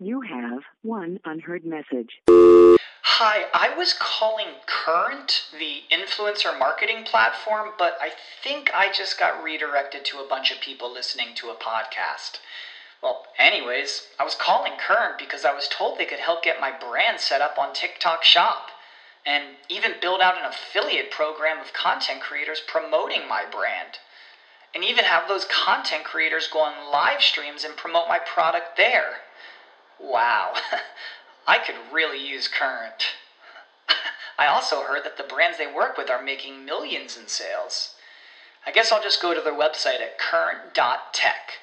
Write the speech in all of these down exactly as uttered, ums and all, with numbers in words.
You have one unheard message. Hi, I was calling Current, the influencer marketing platform, but I think I just got redirected to a bunch of people listening to a podcast. Well, anyways, I was calling Current because I was told they could help get my brand set up on TikTok Shop, and even build out an affiliate program of content creators promoting my brand, and even have those content creators go on live streams and promote my product there. Wow, I could really use Current. I also heard that the brands they work with are making millions in sales. I guess I'll just go to their website at current dot tech.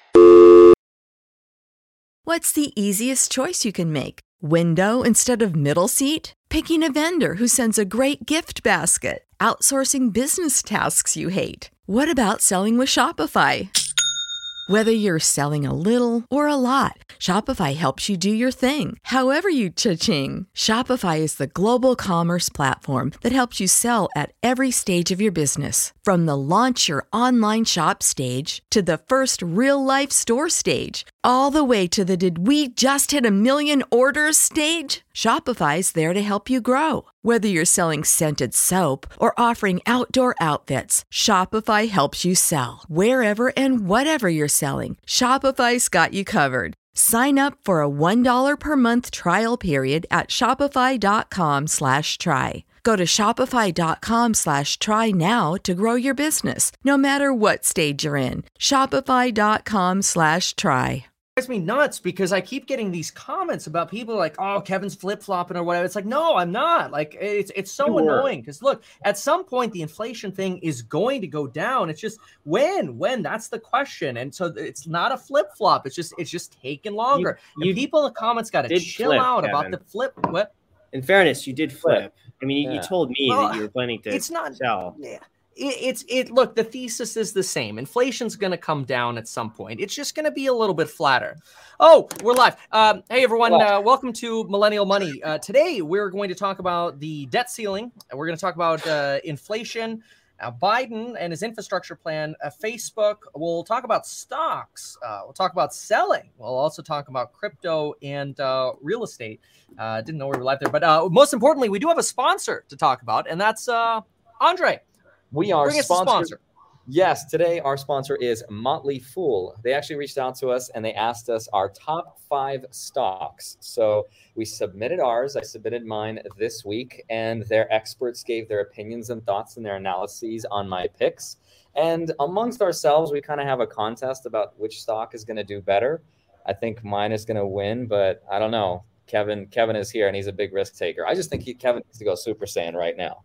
What's the easiest choice you can make? Window instead of middle seat? Picking a vendor who sends a great gift basket? Outsourcing business tasks you hate? What about selling with Shopify? Whether you're selling a little or a lot, Shopify helps you do your thing, however you cha-ching. Shopify is the global commerce platform that helps you sell at every stage of your business. From the launch your online shop stage to the first real-life store stage, all the way to the did we just hit a million orders stage. Shopify's there to help you grow. Whether you're selling scented soap or offering outdoor outfits, Shopify helps you sell. Wherever and whatever you're selling, Shopify's got you covered. Sign up for a one dollar per month trial period at shopify.com slash try. Go to shopify.com slash try now to grow your business, no matter what stage you're in. Shopify.com slash try. Drives me nuts because I keep getting these comments about people like, oh, Kevin's flip-flopping or whatever. It's like, no, I'm not. Like, it's it's so annoying because look, at some point the inflation thing is going to go down. It's just when, when that's the question. And so it's not a flip-flop. It's just it's just taking longer. You, you people in the comments got to chill flip, out Kevin. About the flip. What? In fairness, you did flip. I mean, yeah. you, you told me well, that you were planning to it's not, sell. Yeah. It's it. Look, the thesis is the same. Inflation's going to come down at some point. It's just going to be a little bit flatter. Oh, we're live. Um, hey, everyone. Uh, welcome to Millennial Money. Uh, today, we're going to talk about the debt ceiling. We're going to talk about uh, inflation, uh, Biden and his infrastructure plan, uh, Facebook. We'll talk about stocks. Uh, we'll talk about selling. We'll also talk about crypto and uh, real estate. Uh, didn't know we were live there. But uh, most importantly, we do have a sponsor to talk about, and that's uh, Andre. We are sponsored. Sponsor. Yes, today our sponsor is Motley Fool. They actually reached out to us and they asked us our top five stocks. So we submitted ours. I submitted mine this week, and their experts gave their opinions and thoughts and their analyses on my picks. And amongst ourselves, we kind of have a contest about which stock is going to do better. I think mine is going to win, but I don't know. Kevin, Kevin is here and he's a big risk taker. I just think he, Kevin needs to go Super Saiyan right now.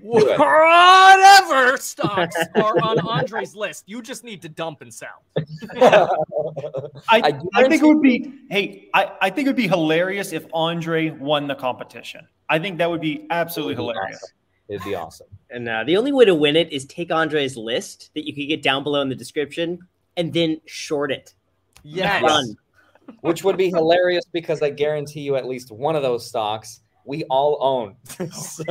Whatever stocks are on Andre's list, you just need to dump and sell. I, I, I think it would be, hey, I, I think it would be hilarious if Andre won the competition. I think that would be absolutely hilarious. Awesome. It'd be awesome. And uh, the only way to win it is take Andre's list that you could get down below in the description and then short it. Yes. Run. Which would be hilarious because I guarantee you at least one of those stocks we all own. So,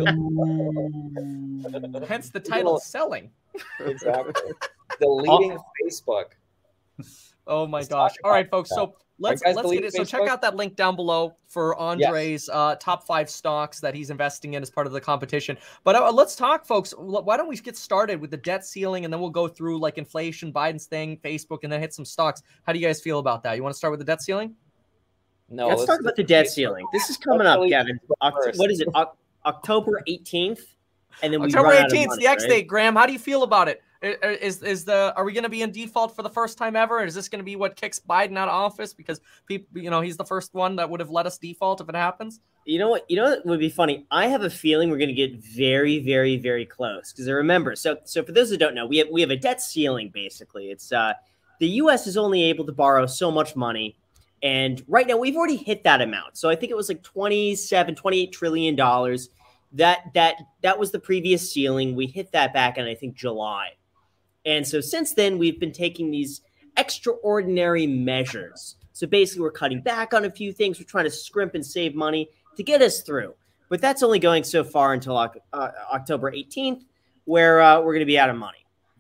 hence the title, selling. Exactly. Deleting Facebook. Oh my gosh. All right, folks. So let's let's get it. So check out that link down below for Andre's yes. uh, top five stocks that he's investing in as part of the competition. But uh, let's talk, folks. Why don't we get started with the debt ceiling, and then we'll go through like inflation, Biden's thing, Facebook, and then hit some stocks. How do you guys feel about that? You want to start with the debt ceiling? No, let's, let's talk about the debt ceiling. This is coming up, Kevin. Oct- what is it? O- October eighteenth, and then we October run eighteenth, money, the X right? date. Graham, how do you feel about it? Is is the are we going to be in default for the first time ever? Or is this going to be what kicks Biden out of office because people, you know, he's the first one that would have let us default if it happens? You know what? You know what would be funny? I have a feeling we're going to get very, very, very close because I remember. So, so for those who don't know, we have we have a debt ceiling. Basically, it's uh, the U S is only able to borrow so much money. And right now we've already hit that amount. So I think it was like twenty-seven, twenty-eight trillion dollars. That that that was the previous ceiling. We hit that back in, I think, July. And so since then, we've been taking these extraordinary measures. So basically, we're cutting back on a few things. We're trying to scrimp and save money to get us through. But that's only going so far until uh, October eighteenth, where uh, we're going to be out of money.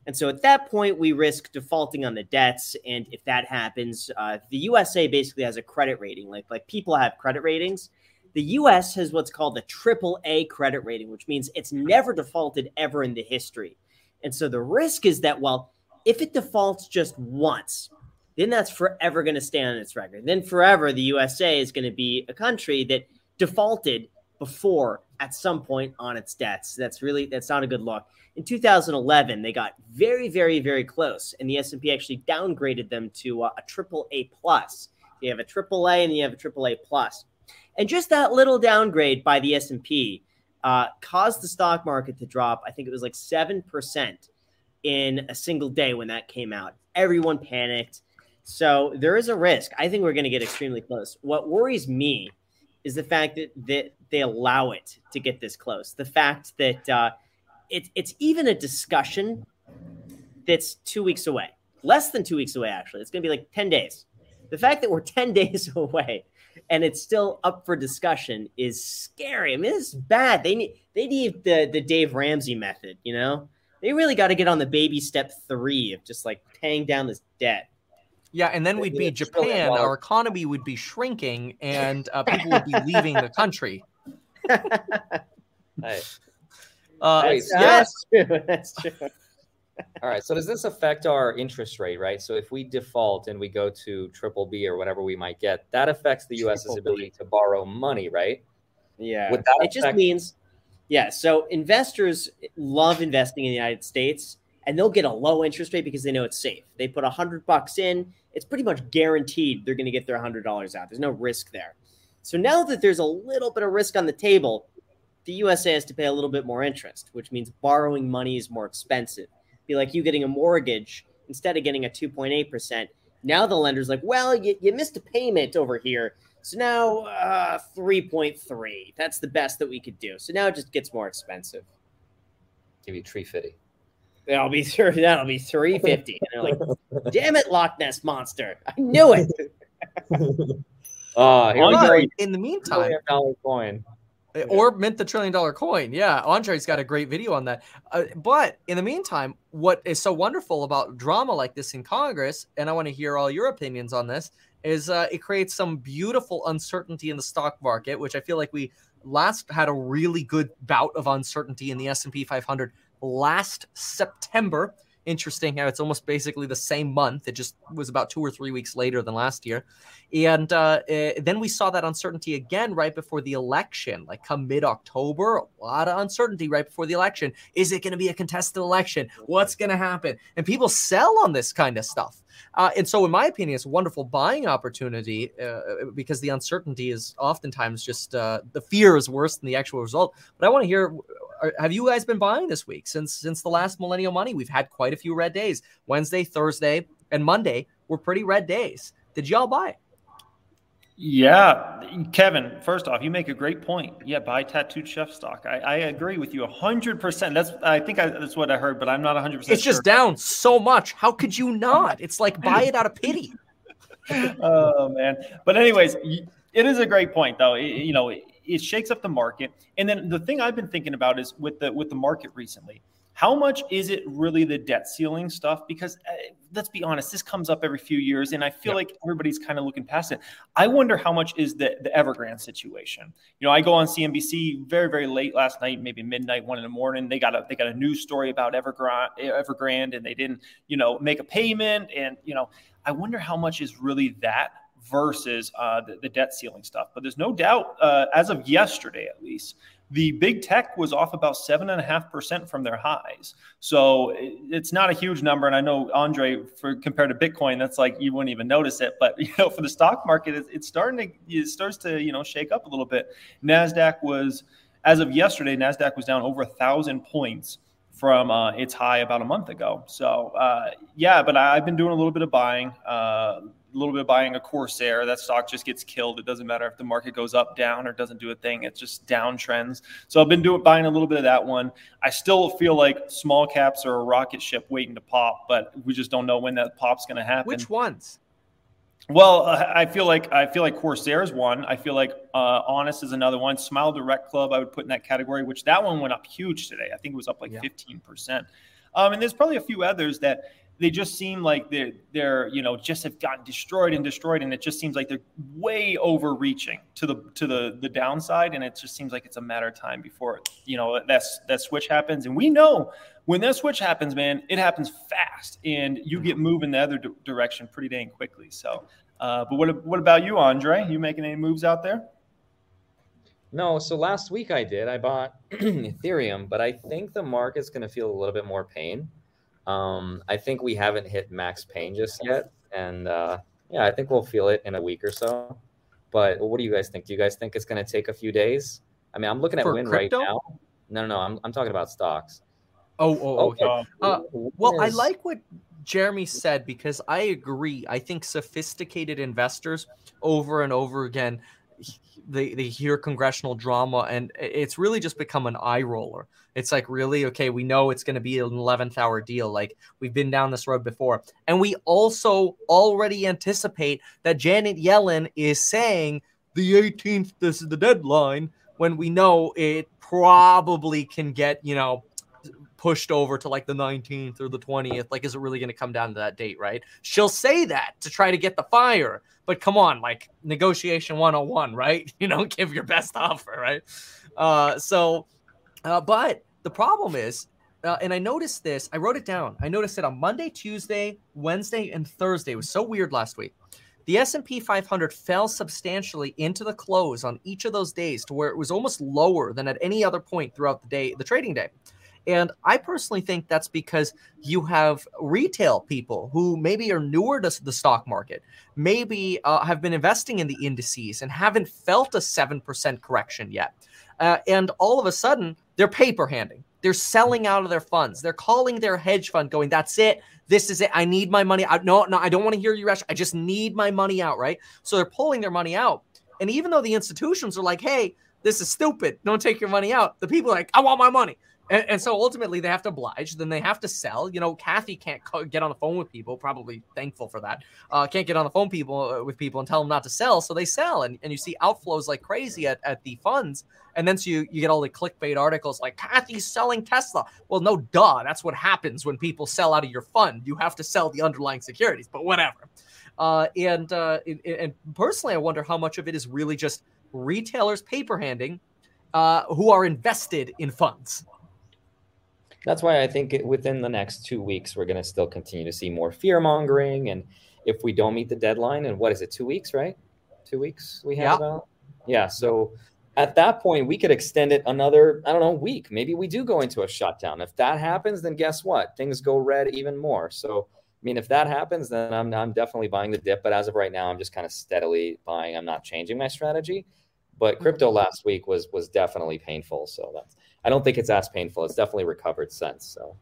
And so at that point, we risk defaulting on the debts. And if that happens, uh, the U S A basically has a credit rating. Like, like people have credit ratings. The U S has what's called a triple A credit rating, which means it's never defaulted ever in the history. And so the risk is that, well, if it defaults just once, then that's forever going to stay on its record. Then forever, the U S A is going to be a country that defaulted before at some point on its debts. That's really, that's not a good look. In two thousand eleven, they got very, very, very close, and the S and P actually downgraded them to uh, a triple A plus. You have a triple A and you have a triple A plus. And just that little downgrade by the S and P uh, caused the stock market to drop. I think it was like seven percent in a single day when that came out. Everyone panicked. So there is a risk. I think we're going to get extremely close. What worries me is the fact that, that they allow it to get this close. The fact that uh, it, it's even a discussion that's two weeks away. Less than two weeks away, actually. It's going to be like ten days. The fact that we're ten days away and it's still up for discussion is scary. I mean, it's bad. They need they need the, the Dave Ramsey method, you know? They really got to get on the baby step three of just like paying down this debt. Yeah, and then we'd be Japan. Our economy would be shrinking, and uh, people would be leaving the country. Hey. Uh, That's, yes. that's true. That's true. All right. So does this affect our interest rate, right? So if we default and we go to triple B or whatever we might get, that affects the U S's ability to borrow money, right? Yeah. Would that it just affect- means, yeah. So investors love investing in the United States, and they'll get a low interest rate because they know it's safe. They put a hundred bucks in. It's pretty much guaranteed they're going to get their hundred dollars out. There's no risk there. So now that there's a little bit of risk on the table, the U S A has to pay a little bit more interest, which means borrowing money is more expensive. Be like you getting a mortgage instead of getting a two point eight percent. Now the lender's like, well, you, you missed a payment over here. So now uh, three point three. That's the best that we could do. So now it just gets more expensive. Give you three fifty. That'll be that'll be three fifty. And they're like, damn it, Loch Ness Monster! I knew it. Uh, here we go. But in the meantime, Trillion dollar coin. or mint the trillion dollar coin. Yeah, Andre's got a great video on that. Uh, but in the meantime, what is so wonderful about drama like this in Congress, and I want to hear all your opinions on this, is uh, it creates some beautiful uncertainty in the stock market, which I feel like we last had a really good bout of uncertainty in the S and P five hundred last September. Interesting how it's almost basically the same month. It just was about two or three weeks later than last year. And uh, uh, then we saw that uncertainty again right before the election, like come mid-October, a lot of uncertainty right before the election. Is it going to be a contested election? What's going to happen? And people sell on this kind of stuff. Uh, and so in my opinion, it's a wonderful buying opportunity uh, because the uncertainty is oftentimes just uh, the fear is worse than the actual result. But I want to hear, are, have you guys been buying this week since since the last Millennial Money? We've had quite a few red days. Wednesday, Thursday, and Monday were pretty red days. Did y'all buy? Yeah, Kevin, first off, you make a great point. Yeah, buy tattooed chef stock. I, I agree with you one hundred percent. That's I think I, that's what I heard, but I'm not one hundred percent It's just sure. down so much. How could you not? It's like buy it out of pity. Oh, man. But anyways, it is a great point, though. It, you know, it, it shakes up the market. And then the thing I've been thinking about is with the with the market recently, how much is it really the debt ceiling stuff? Because uh, let's be honest, this comes up every few years, and I feel yeah. like everybody's kind of looking past it. I wonder how much is the, the Evergrande situation. You know, I go on C N B C very, very late last night, maybe midnight, one in the morning. They got a they got a news story about Evergrande, Evergrande, and they didn't, you know, make a payment. And you know, I wonder how much is really that versus uh, the, the debt ceiling stuff. But there's no doubt, uh, as of yesterday at least, the big tech was off about seven and a half percent from their highs. So it's not a huge number. And I know, Andre, for compared to Bitcoin, that's like you wouldn't even notice it. But you know, for the stock market, it's, it's starting to it starts to you know shake up a little bit. NASDAQ was, as of yesterday, NASDAQ was down over a thousand points from uh, its high about a month ago. So uh, yeah, but I, I've been doing a little bit of buying. Uh, a little bit of buying a Corsair. That stock just gets killed. It doesn't matter if the market goes up, down, or doesn't do a thing. It's just downtrends. So I've been doing buying a little bit of that one. I still feel like small caps are a rocket ship waiting to pop, but we just don't know when that pop's going to happen. Which ones? Well, I feel like I feel like Corsair is one. I feel like uh, Honest is another one. Smile Direct Club I would put in that category, which that one went up huge today. I think it was up like yeah. fifteen percent. Um, and there's probably a few others that they just seem like they're, they're, you know, just have gotten destroyed and destroyed. And it just seems like they're way overreaching to the, to the, the downside. And it just seems like it's a matter of time before, you know, that's, that switch happens. And we know when that switch happens, man, it happens fast and you get moving the other d- direction pretty dang quickly. So, uh, but what, what about you, Andre? You making any moves out there? No, so last week I did. I bought Ethereum, but I think the market's going to feel a little bit more pain. Um, I think we haven't hit max pain just yet. And uh, yeah, I think we'll feel it in a week or so. But what do you guys think? Do you guys think it's going to take a few days? I mean, I'm looking at For Win crypto? right now. No, no, no. I'm, I'm talking about stocks. Oh, oh, okay. Okay. Uh, Win well, I is- like what Jeremy said because I agree. I think sophisticated investors over and over again, they, they hear congressional drama and it's really just become an eye roller. It's like, really? Okay, we know it's going to be an eleventh hour deal. Like we've been down this road before. And we also already anticipate that Janet Yellen is saying the eighteenth, this is the deadline, when we know it probably can get, you know, pushed over to like the nineteenth or the twentieth. Like, is it really going to come down to that date, right? She'll say that to try to get the fire. But come on, like negotiation one oh one, right? You know, give your best offer, right? Uh, so, uh, but the problem is, uh, and I noticed this, I wrote it down. I noticed it on Monday, Tuesday, Wednesday, and Thursday. It was so weird last week. The S and P five hundred fell substantially into the close on each of those days to where it was almost lower than at any other point throughout the day, the trading day. And I personally think that's because you have retail people who maybe are newer to the stock market, maybe uh, have been investing in the indices and haven't felt a seven percent correction yet. Uh, and all of a sudden, they're paper handing. They're selling out of their funds. They're calling their hedge fund going, that's it. This is it. I need my money out. No, no, I don't want to hear you, Rash. I just need my money out, right? So they're pulling their money out. And even though the institutions are like, hey, this is stupid, don't take your money out, the people are like, I want my money. And, and so ultimately they have to oblige. Then they have to sell. You know, Kathy can't co- get on the phone with people, probably thankful for that. Uh, can't get on the phone people uh, with people and tell them not to sell. So they sell. And, and you see outflows like crazy at, at the funds. And then so you, you get all the clickbait articles like Kathy's selling Tesla. Well, no, duh. That's what happens when people sell out of your fund. You have to sell the underlying securities, but whatever. Uh, and, uh, and, and personally, I wonder how much of it is really just retailers paper handing uh, who are invested in funds. That's why I think it, within the next two weeks, we're going to still continue to see more fear mongering. And if we don't meet the deadline, and what is it, two weeks, right? Two weeks we have Yeah. about? Yeah. So at that point, we could extend it another, I don't know, week. Maybe we do go into a shutdown. If that happens, then guess what? Things go red even more. So, I mean, if that happens, then I'm, I'm definitely buying the dip. But as of right now, I'm just kind of steadily buying. I'm not changing my strategy. But crypto last week was was definitely painful. So that's, I don't think it's as painful. It's definitely recovered since. So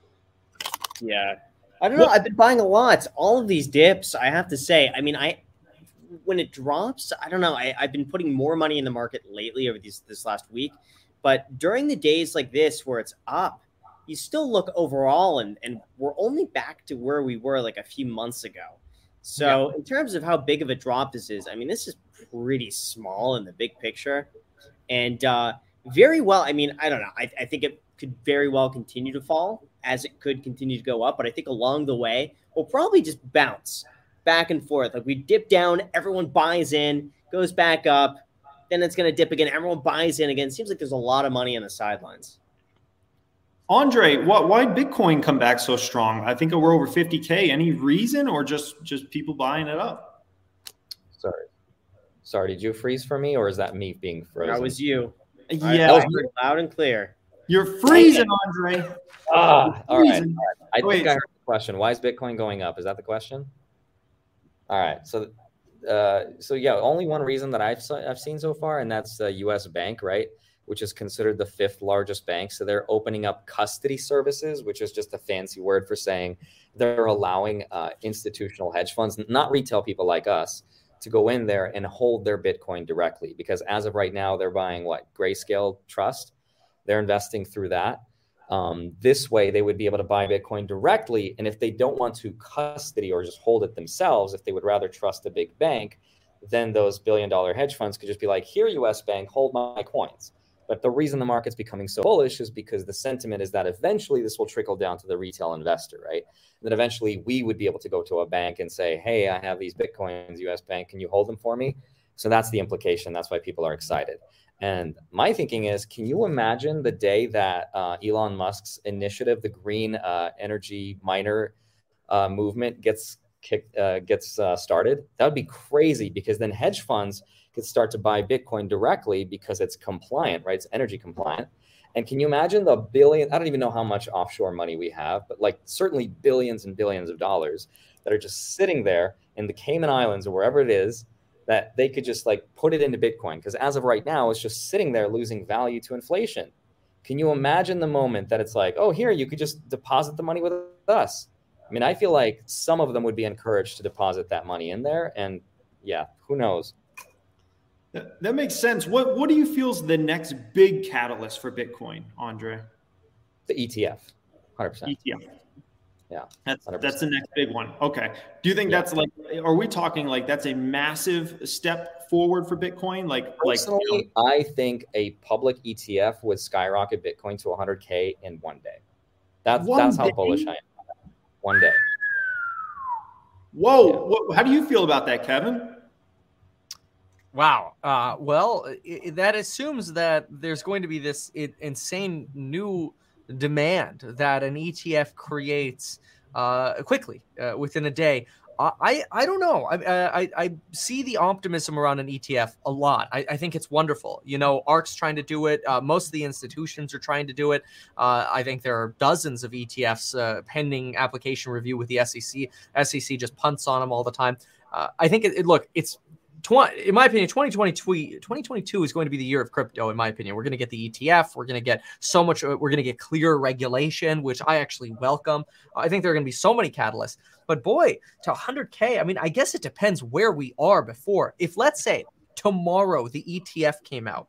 Yeah. I don't know. I've been buying a lot. All of these dips, I have to say. I mean, I when it drops, I don't know. I, I've been putting more money in the market lately over these this last week. But during the days like this where it's up, you still look overall and, and we're only back to where we were like a few months ago. So yeah. In terms of how big of a drop this is, I mean, this is pretty small in the big picture. And uh, very well, I mean, I don't know. I, I think it could very well continue to fall as it could continue to go up. But I think along the way, we'll probably just bounce back and forth. Like we dip down, everyone buys in, goes back up. Then it's going to dip again. Everyone buys in again. It seems like there's a lot of money on the sidelines. Andre, what, why did Bitcoin come back so strong? I think we're over fifty K. Any reason or just, just people buying it up? sorry. Sorry, did you freeze for me or is that me being frozen? That was you. Yeah. I heard loud and clear. You're freezing, Andre. Ah, all right. Freezing. I Wait. think I heard the question. Why is Bitcoin going up? Is that the question? All right. So, uh, so yeah, only one reason that I've I've seen so far, and that's the U S Bank, right, which is considered the fifth largest bank. So they're opening up custody services, which is just a fancy word for saying they're allowing uh, institutional hedge funds, not retail people like us, to go in there and hold their Bitcoin directly. Because as of right now, they're buying what? Grayscale Trust. They're investing through that. Um, this way, they would be able to buy Bitcoin directly. And if they don't want to custody or just hold it themselves, if they would rather trust a big bank, then those billion dollar hedge funds could just be like, here, U S Bank, hold my coins. But the reason the market's becoming so bullish is because the sentiment is that eventually this will trickle down to the retail investor, right? And then eventually we would be able to go to a bank and say, hey, I have these Bitcoins, U S Bank, can you hold them for me? So that's the implication. That's why people are excited. And my thinking is, can you imagine the day that uh, Elon Musk's initiative, the green uh, energy miner uh, movement gets kicked, uh, gets uh, started? That would be crazy, because then hedge funds could start to buy Bitcoin directly because it's compliant, right? It's energy compliant. And can you imagine the billion, I don't even know how much offshore money we have, but like certainly billions and billions of dollars that are just sitting there in the Cayman Islands or wherever it is, that they could just like put it into Bitcoin. Because as of right now, it's just sitting there losing value to inflation. Can you imagine the moment that it's like, oh, here, you could just deposit the money with us? I mean, I feel like some of them would be encouraged to deposit that money in there. And yeah, who knows? That, that makes sense. What what do you feel is the next big catalyst for Bitcoin, Andre? The E T F, one hundred percent. E T F. Yeah, that's one hundred percent. That's the next big one. Okay. Do you think yeah. that's like, are we talking like that's a massive step forward for Bitcoin? Like, Personally, like you know, I think a public E T F would skyrocket Bitcoin to one hundred K in one day. That's one that's how day? bullish I am. One day. Whoa. Yeah. What, how do you feel about that, Kevin? Wow. Uh, well, it, that assumes that there's going to be this it, insane new demand that an E T F creates uh, quickly uh, within a day. Uh, I I don't know. I, I I see the optimism around an E T F a lot. I, I think it's wonderful. You know, ARK's trying to do it. Uh, most of the institutions are trying to do it. Uh, I think there are dozens of E T Fs uh, pending application review with the S E C. S E C just punts on them all the time. Uh, I think it, it look it's. In my opinion, twenty twenty-two is going to be the year of crypto, in my opinion. We're going to get the E T F. We're going to get so much. We're going to get clear regulation, which I actually welcome. I think there are going to be so many catalysts. But boy, to one hundred K, I mean, I guess it depends where we are before. If, let's say, tomorrow the E T F came out,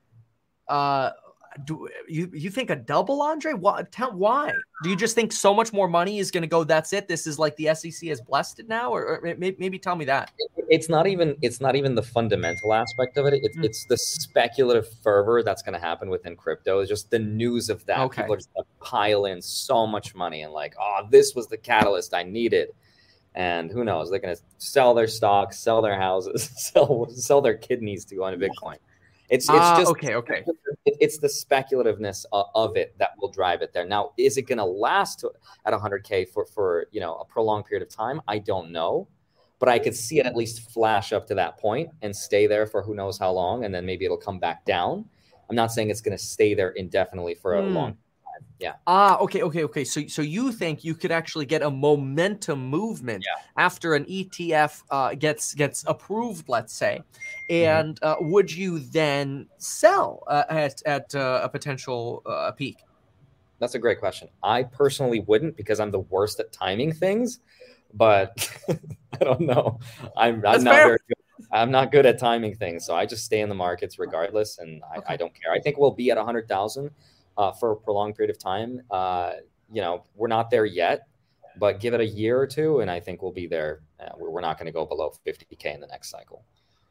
uh, do you you think a double, Andre? Why, tell, why? Do you just think so much more money is going to go, that's it? This is like the S E C has blessed it now? Or, or maybe, maybe tell me that. It's not even it's not even the fundamental aspect of it. It's mm. it's the speculative fervor that's going to happen within crypto. It's just the news of that. Okay. People are just going to pile in so much money and like, oh, this was the catalyst I needed. And who knows? They're going to sell their stocks, sell their houses, sell sell their kidneys to go into Bitcoin. It's it's uh, just okay, okay. It, it's the speculativeness of, of it that will drive it there. Now, is it going to last at one hundred K for for you know a prolonged period of time? I don't know, but I could see it at least flash up to that point and stay there for who knows how long, and then maybe it'll come back down. I'm not saying it's going to stay there indefinitely for a mm. long time. Yeah. Ah, okay, okay, okay. So, so you think you could actually get a momentum movement yeah. after an E T F uh, gets gets approved, let's say, and mm-hmm. uh, would you then sell uh, at at uh, a potential uh, peak? That's a great question. I personally wouldn't, because I'm the worst at timing things, but I don't know. I'm, I'm not fair. very good. I'm not good at timing things, so I just stay in the markets regardless, and I, okay. I don't care. I think we'll be at one hundred thousand. Uh, for a prolonged period of time. Uh, you know, we're not there yet, but give it a year or two, and I think we'll be there. Uh, we're not going to go below fifty K in the next cycle.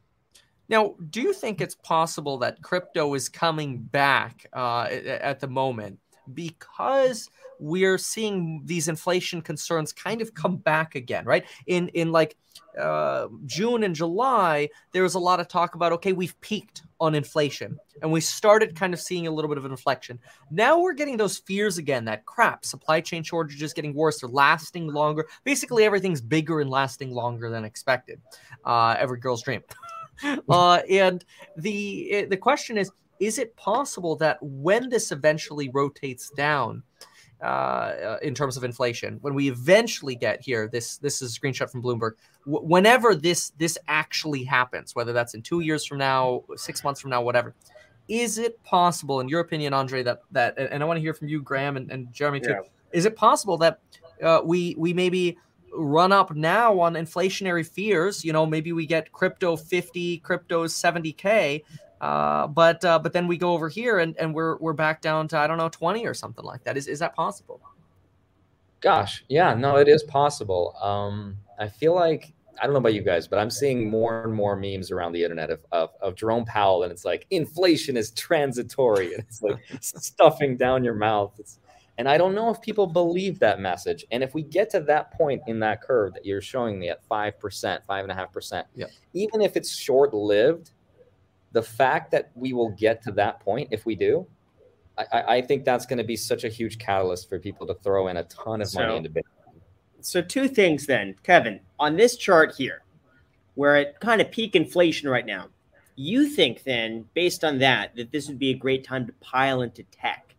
Now, do you think it's possible that crypto is coming back uh, at the moment because we're seeing these inflation concerns kind of come back again, right? In in like uh, June and July, there was a lot of talk about, okay, we've peaked on inflation, and we started kind of seeing a little bit of an inflection. Now we're getting those fears again that crap, supply chain shortages getting worse, they're lasting longer. Basically, everything's bigger and lasting longer than expected. Uh, every girl's dream. uh, and the the question is, is it possible that when this eventually rotates down, uh, in terms of inflation, when we eventually get here, this this is a screenshot from Bloomberg, w- whenever this this actually happens, whether that's in two years from now, six months from now, whatever, is it possible, in your opinion, Andre, that that and I want to hear from you, Graham, and, and Jeremy too, yeah. is it possible that uh, we we maybe run up now on inflationary fears? You know, maybe we get crypto fifty, crypto seventy K, uh, but uh, but then we go over here and, and we're we're back down to, I don't know, twenty or something like that. Is is that possible? Gosh, yeah, no, it is possible. Um, I feel like I don't know about you guys, but I'm seeing more and more memes around the internet of, of, of Jerome Powell, and it's like inflation is transitory, and it's like stuffing down your mouth. It's, and I don't know if people believe that message. And if we get to that point in that curve that you're showing me at five percent, five and a half percent, yep. even if it's short-lived, the fact that we will get to that point, if we do, I, I think that's going to be such a huge catalyst for people to throw in a ton of So- money into Bitcoin. So two things then, Kevin, on this chart here, we're at kind of peak inflation right now. You think then, based on that, that this would be a great time to pile into tech?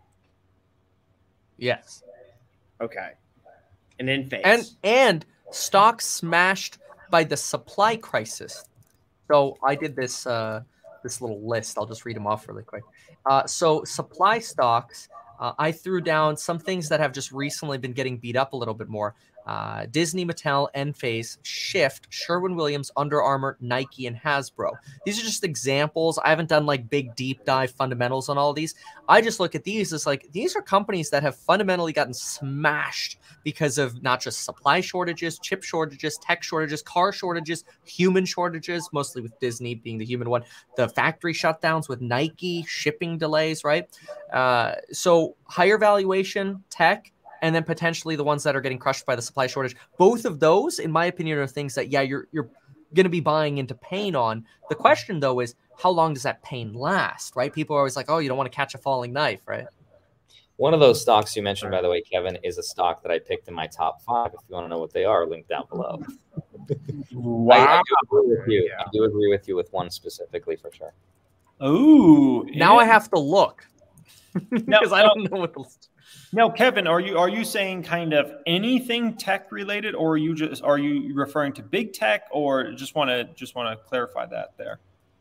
Yes. Okay. And then face. And and stocks smashed by the supply crisis. So I did this uh, this little list. I'll just read them off really quick. Uh, so supply stocks. Uh, I threw down some things that have just recently been getting beat up a little bit more. Uh, Disney, Mattel, Enphase, Shift, Sherwin-Williams, Under Armour, Nike, and Hasbro. These are just examples. I haven't done like big deep dive fundamentals on all of these. I just look at these as like, these are companies that have fundamentally gotten smashed because of not just supply shortages, chip shortages, tech shortages, car shortages, human shortages, mostly with Disney being the human one, the factory shutdowns with Nike, shipping delays, right? Uh, so higher valuation, tech, and then potentially the ones that are getting crushed by the supply shortage. Both of those, in my opinion, are things that, yeah, you're you're going to be buying into pain on. The question, though, is how long does that pain last, right? People are always like, oh, you don't want to catch a falling knife, right? One of those stocks you mentioned, by the way, Kevin, is a stock that I picked in my top five. If you want to know what they are, link down below. Wow. I, I do agree with you. I do agree with you with one specifically for sure. Ooh. Now I yeah. have to look Now- because I don't know what the Now, Kevin, are you are you saying kind of anything tech related, or are you just are you referring to big tech, or just want to just want to clarify that there?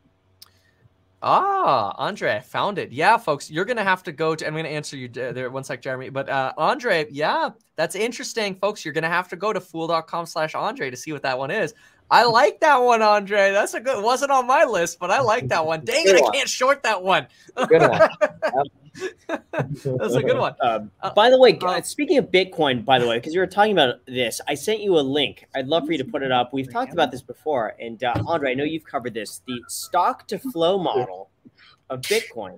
Ah, Andre, I found it. Yeah, folks, you're going to have to go to, I'm going to answer you there one sec, Jeremy. But uh, Andre, yeah, that's interesting, folks. You're going to have to go to fool.com slash Andre to see what that one is. I like that one, Andre. That's a good, it wasn't on my list, but I like that one. Dang it, I can't short that one. Good one. That's a good one. Um, Uh, by the way, uh, speaking of Bitcoin, by the way, because you were talking about this, I sent you a link. I'd love for you to put it up. We've talked about this before. And uh, Andre, I know you've covered this. The stock to flow model of Bitcoin.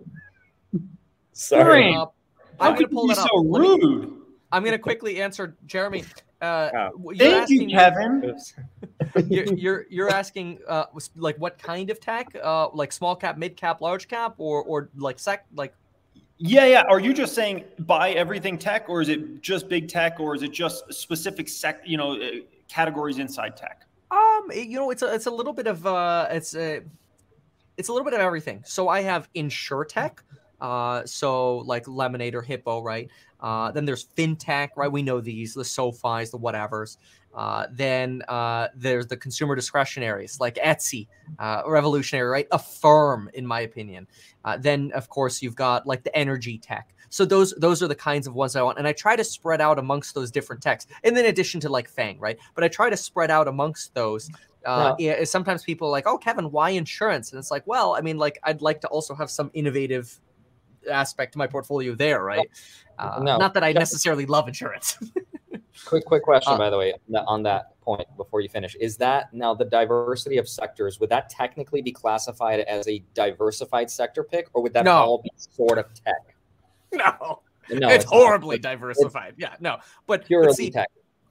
Sorry. Uh, How I'm going could to pull you be that up. so Let me- rude? I'm going to quickly answer, Jeremy. Uh, Oh. you're Thank asking, you, Kevin. Oops. You're, you're you're asking uh like what kind of tech, uh like small cap, mid cap, large cap, or or like sec like Yeah, yeah. Are you just saying buy everything tech, or is it just big tech, or is it just specific sec, you know, uh, categories inside tech? um it- you know it's a it's a little bit of uh it's a it's a little bit of everything. So I have insurtech, uh so like Lemonade or Hippo, right? Uh, then there's fintech, right? We know these, the SoFis, the whatevers. Uh, then uh, there's the consumer discretionaries like Etsy, uh, revolutionary, right? Affirm, in my opinion. Uh, then, of course, you've got like the energy tech. So those those are the kinds of ones I want. And I try to spread out amongst those different techs. And in addition to like Fang, right? But I try to spread out amongst those. Uh, yeah, sometimes people are like, oh, Kevin, why insurance? And it's like, well, I mean, like, I'd like to also have some innovative aspect to my portfolio there, right? Uh, No. Not that I necessarily love insurance. Quick, quick question, Uh, by the way, on that point before you finish. Is that now the diversity of sectors, would that technically be classified as a diversified sector pick, or would that No. all be sort of tech? No, No, it's not. horribly It's diversified. Yeah, no, but, purely but see, tech.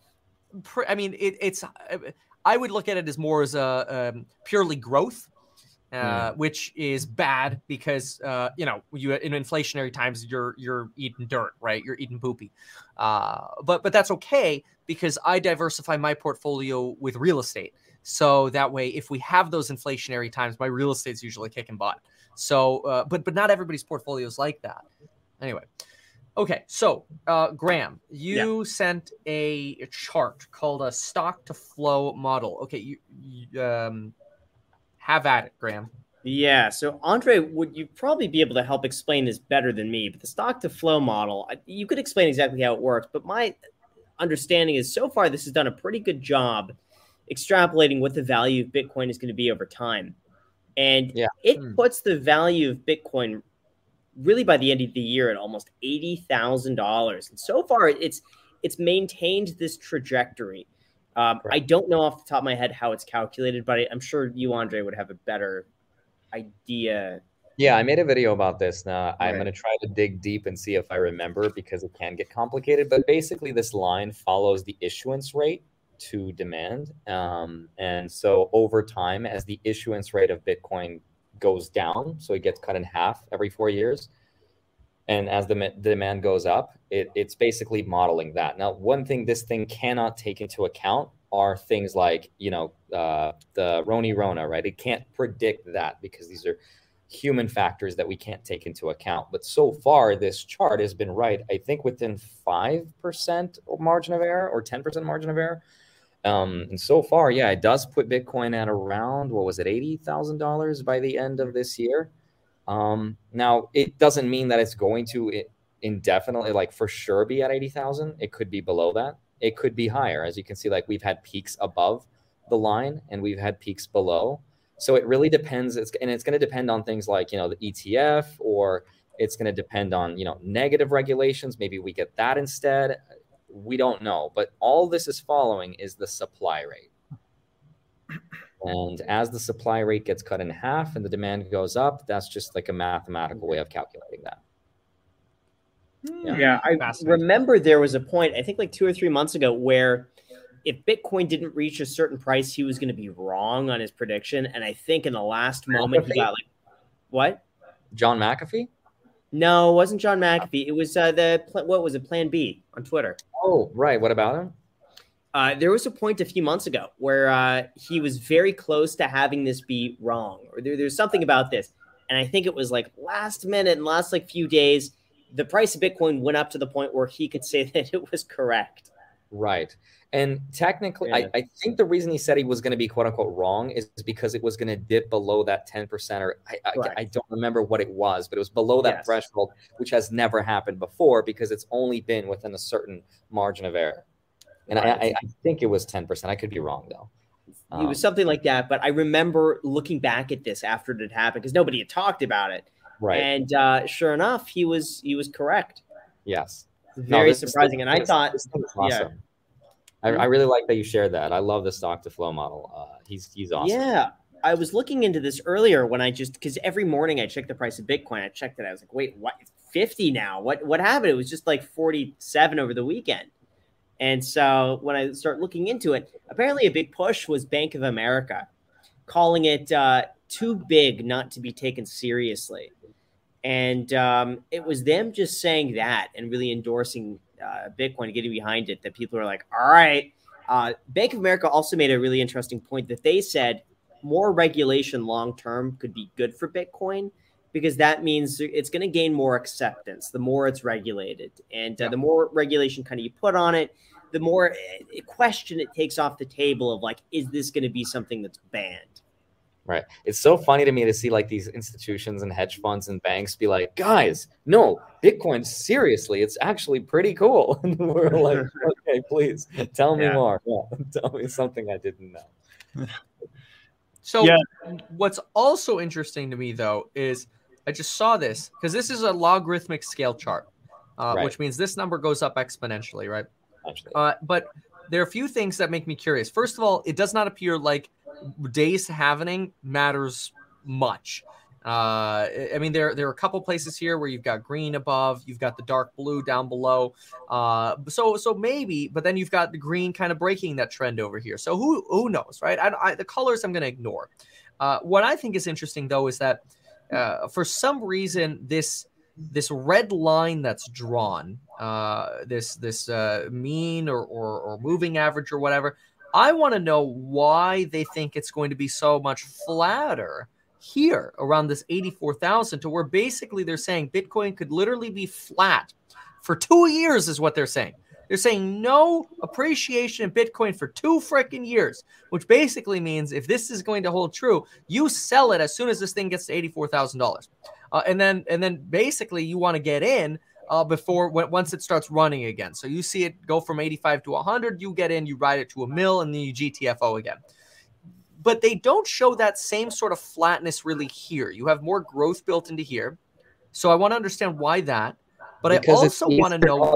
pr- I mean, it, it's. I would look at it as more as a um, purely growth, uh, which is bad because uh, you know you in inflationary times you're you're eating dirt, right? You're eating poopy, uh, but but that's okay because I diversify my portfolio with real estate. So that way, if we have those inflationary times, my real estate's usually kicking butt. So, uh, but but not everybody's portfolio is like that. Anyway, okay. So, uh, Graham, you sent a chart called a stock to flow model. Okay, you, you um, have at it, Graham. Yeah. So Andre, would you probably be able to help explain this better than me? But the stock to flow model, I- you could explain exactly how it works. But my understanding is so far this has done a pretty good job extrapolating what the value of Bitcoin is going to be over time. And Yeah. it Hmm. puts the value of Bitcoin really by the end of the year at almost eighty thousand dollars. And so far it's it's maintained this trajectory. Um, Right. I don't know off the top of my head how it's calculated, but I, I'm sure you, Andre, would have a better idea. Yeah, I made a video about this. Now I'm Right. going to try to dig deep and see if I remember because it can get complicated. But basically, this line follows the issuance rate to demand. Um, and so over time, as the issuance rate of Bitcoin goes down, so it gets cut in half every four years, and as the, the demand goes up, it, it's basically modeling that. Now, one thing this thing cannot take into account are things like, you know, uh, the Roni Rona, right? It can't predict that because these are human factors that we can't take into account. But so far, this chart has been right, I think, within five percent margin of error or ten percent margin of error. Um, and so far, yeah, it does put Bitcoin at around, what was it, eighty thousand dollars by the end of this year. Um, now, it doesn't mean that it's going to indefinitely, like for sure, be at eighty thousand. It could be below that. It could be higher. As you can see, like we've had peaks above the line and we've had peaks below. So it really depends. It's, and it's going to depend on things like, you know, the E T F, or it's going to depend on, you know, negative regulations. Maybe we get that instead. We don't know. But all this is following is the supply rate. And as the supply rate gets cut in half and the demand goes up, that's just like a mathematical way of calculating that. Yeah, yeah I remember there was a point, I think like two or three months ago, where if Bitcoin didn't reach a certain price, he was going to be wrong on his prediction. And I think in the last moment, he got like, what? John McAfee? No, it wasn't John McAfee. It was uh, the, what was it, Plan B on Twitter. Oh, right. What about him? Uh, there was a point a few months ago where uh, he was very close to having this be wrong, or there, there's something about this. And I think it was like last minute and last like few days, the price of Bitcoin went up to the point where he could say that it was correct. Right. And technically, yeah. I, I think the reason he said he was going to be quote unquote wrong is because it was going to dip below that ten percent, or I, I, I don't remember what it was, but it was below that yes. threshold, which has never happened before because it's only been within a certain margin of error. And right. I, I think it was ten percent. I could be wrong, though. Um, it was something like that. But I remember looking back at this after it had happened because nobody had talked about it. Right. And uh, sure enough, he was he was correct. Yes. Very no, this, surprising. This, and this, I thought, this awesome. yeah. I, I really like that you shared that. I love the stock to flow model. Uh, he's he's awesome. Yeah. I was looking into this earlier when I just because every morning I check the price of Bitcoin. I checked it. I was like, wait, what? fifty now? What what happened? It was just like forty-seven over the weekend. And so when I start looking into it, apparently a big push was Bank of America, calling it uh, too big not to be taken seriously. And um, it was them just saying that and really endorsing uh, Bitcoin, getting behind it, that people are like, all right. Uh, Bank of America also made a really interesting point that they said more regulation long-term could be good for Bitcoin because that means it's going to gain more acceptance the more it's regulated. And uh, yeah. the more regulation kind of you put on it, the more question it takes off the table of like, is this going to be something that's banned? Right. It's so funny to me to see like these institutions and hedge funds and banks be like, guys, no, Bitcoin, seriously, it's actually pretty cool. And we're like, okay, please tell me yeah. more. Yeah, tell me something I didn't know. So yeah. what's also interesting to me, though, is I just saw this because this is a logarithmic scale chart, uh, right. which means this number goes up exponentially, right? Uh, but there are a few things that make me curious. First of all, it does not appear like days halvening matters much. Uh, I mean, there, there are a couple places here where you've got green above, you've got the dark blue down below. Uh, so, so maybe, but then you've got the green kind of breaking that trend over here. So who, who knows, right? I, I, the colors I'm going to ignore. Uh, what I think is interesting though, is that uh, for some reason, this, this red line that's drawn, uh, this, this uh, mean or, or, or moving average or whatever, I want to know why they think it's going to be so much flatter here around this eighty-four thousand to where basically they're saying Bitcoin could literally be flat for two years is what they're saying. They're saying no appreciation in Bitcoin for two freaking years, which basically means if this is going to hold true, you sell it as soon as this thing gets to eighty-four thousand dollars. Uh, and then and then basically you want to get in uh, before when, once it starts running again. So you see it go from eighty-five to one hundred, you get in, you ride it to a mill, and then you G T F O again. But they don't show that same sort of flatness really here. You have more growth built into here. So I want to understand why that. But because I also want to know. Hold on, hold